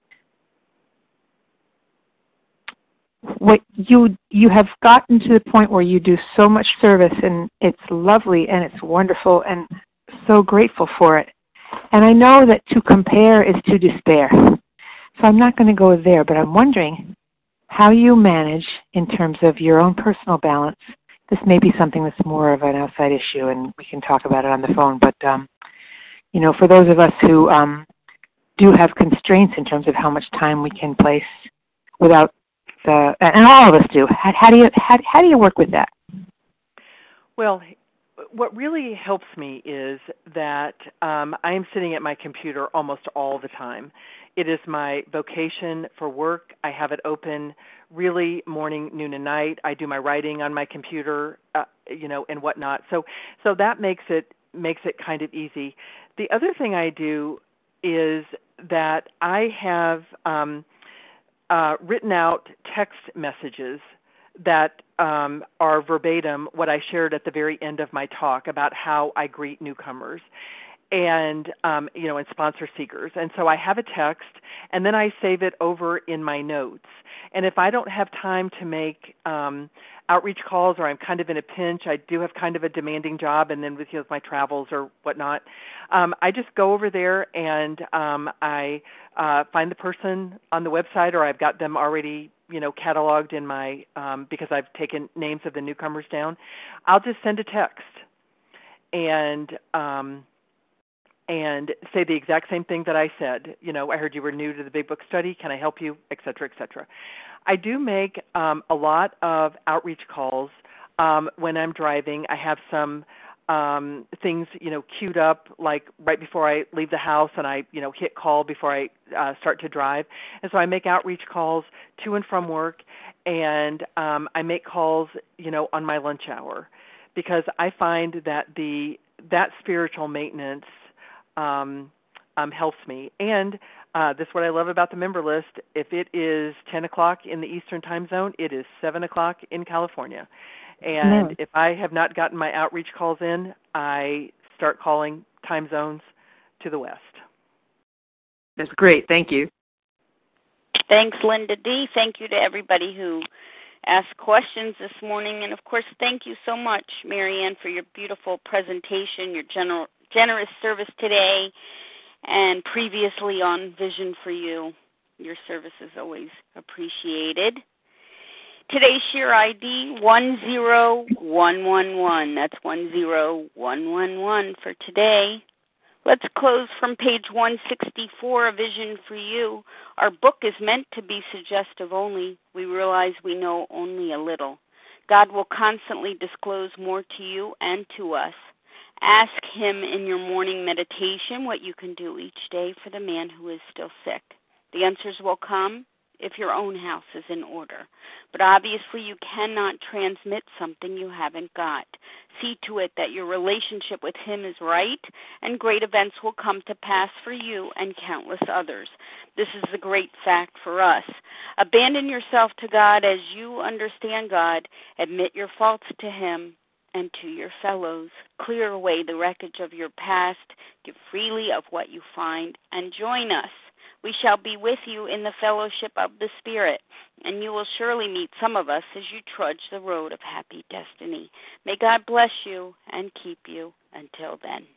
what you you have gotten to the point where you do so much service, and it's lovely and it's wonderful, and so grateful for it. And I know that to compare is to despair. So I'm not going to go there, but I'm wondering how you manage in terms of your own personal balance. This may be something that's more of an outside issue, and we can talk about it on the phone. But, um, you know, for those of us who um, do have constraints in terms of how much time we can place without the, and all of us do, how, how do you how, how do you work with that? Well, what really helps me is that um, I am sitting at my computer almost all the time. It is my vocation for work. I have it open really morning, noon, and night. I do my writing on my computer, uh, you know, and whatnot. So, so that makes it makes it kind of easy. The other thing I do is that I have um, uh, written out text messages that um, are verbatim what I shared at the very end of my talk about how I greet newcomers and, um, you know, and sponsor seekers. And so I have a text, and then I save it over in my notes. And if I don't have time to make um, outreach calls, or I'm kind of in a pinch, I do have kind of a demanding job, and then with, you know, my travels or whatnot, um, I just go over there and um, I uh, find the person on the website, or I've got them already, you know, cataloged in my, um, because I've taken names of the newcomers down. I'll just send a text and um, and say the exact same thing that I said. You know, I heard you were new to the Big Book study. Can I help you, et cetera, et cetera. I do make um, a lot of outreach calls um, when I'm driving. I have some um, things, you know, queued up, like right before I leave the house, and I, you know, hit call before I uh, start to drive. And so I make outreach calls to and from work, and um, I make calls, you know, on my lunch hour, because I find that the that spiritual maintenance Um, um, helps me. And Uh, this is what I love about the member list. If it is ten o'clock in the Eastern time zone, it is seven o'clock in California. And Mm. if I have not gotten my outreach calls in, I start calling time zones to the west. That's great. Thank you. Thanks, Linda D. Thank you to everybody who asked questions this morning. And, of course, thank you so much, Marianne, for your beautiful presentation, your general, generous service today, and previously on Vision for You. Your service is always appreciated. Today's share I D, one zero one one one. That's one zero one one one for today. Let's close from page one sixty-four, A Vision for You. Our book is meant to be suggestive only. We realize we know only a little. God will constantly disclose more to you and to us. Ask Him in your morning meditation what you can do each day for the man who is still sick. The answers will come if your own house is in order. But obviously you cannot transmit something you haven't got. See to it that your relationship with Him is right, and great events will come to pass for you and countless others. This is the great fact for us. Abandon yourself to God as you understand God. Admit your faults to Him and to your fellows. Clear away the wreckage of your past. Give freely of what you find, and join us. We shall be with you in the fellowship of the Spirit, and you will surely meet some of us as you trudge the road of happy destiny. May God bless you and keep you until then.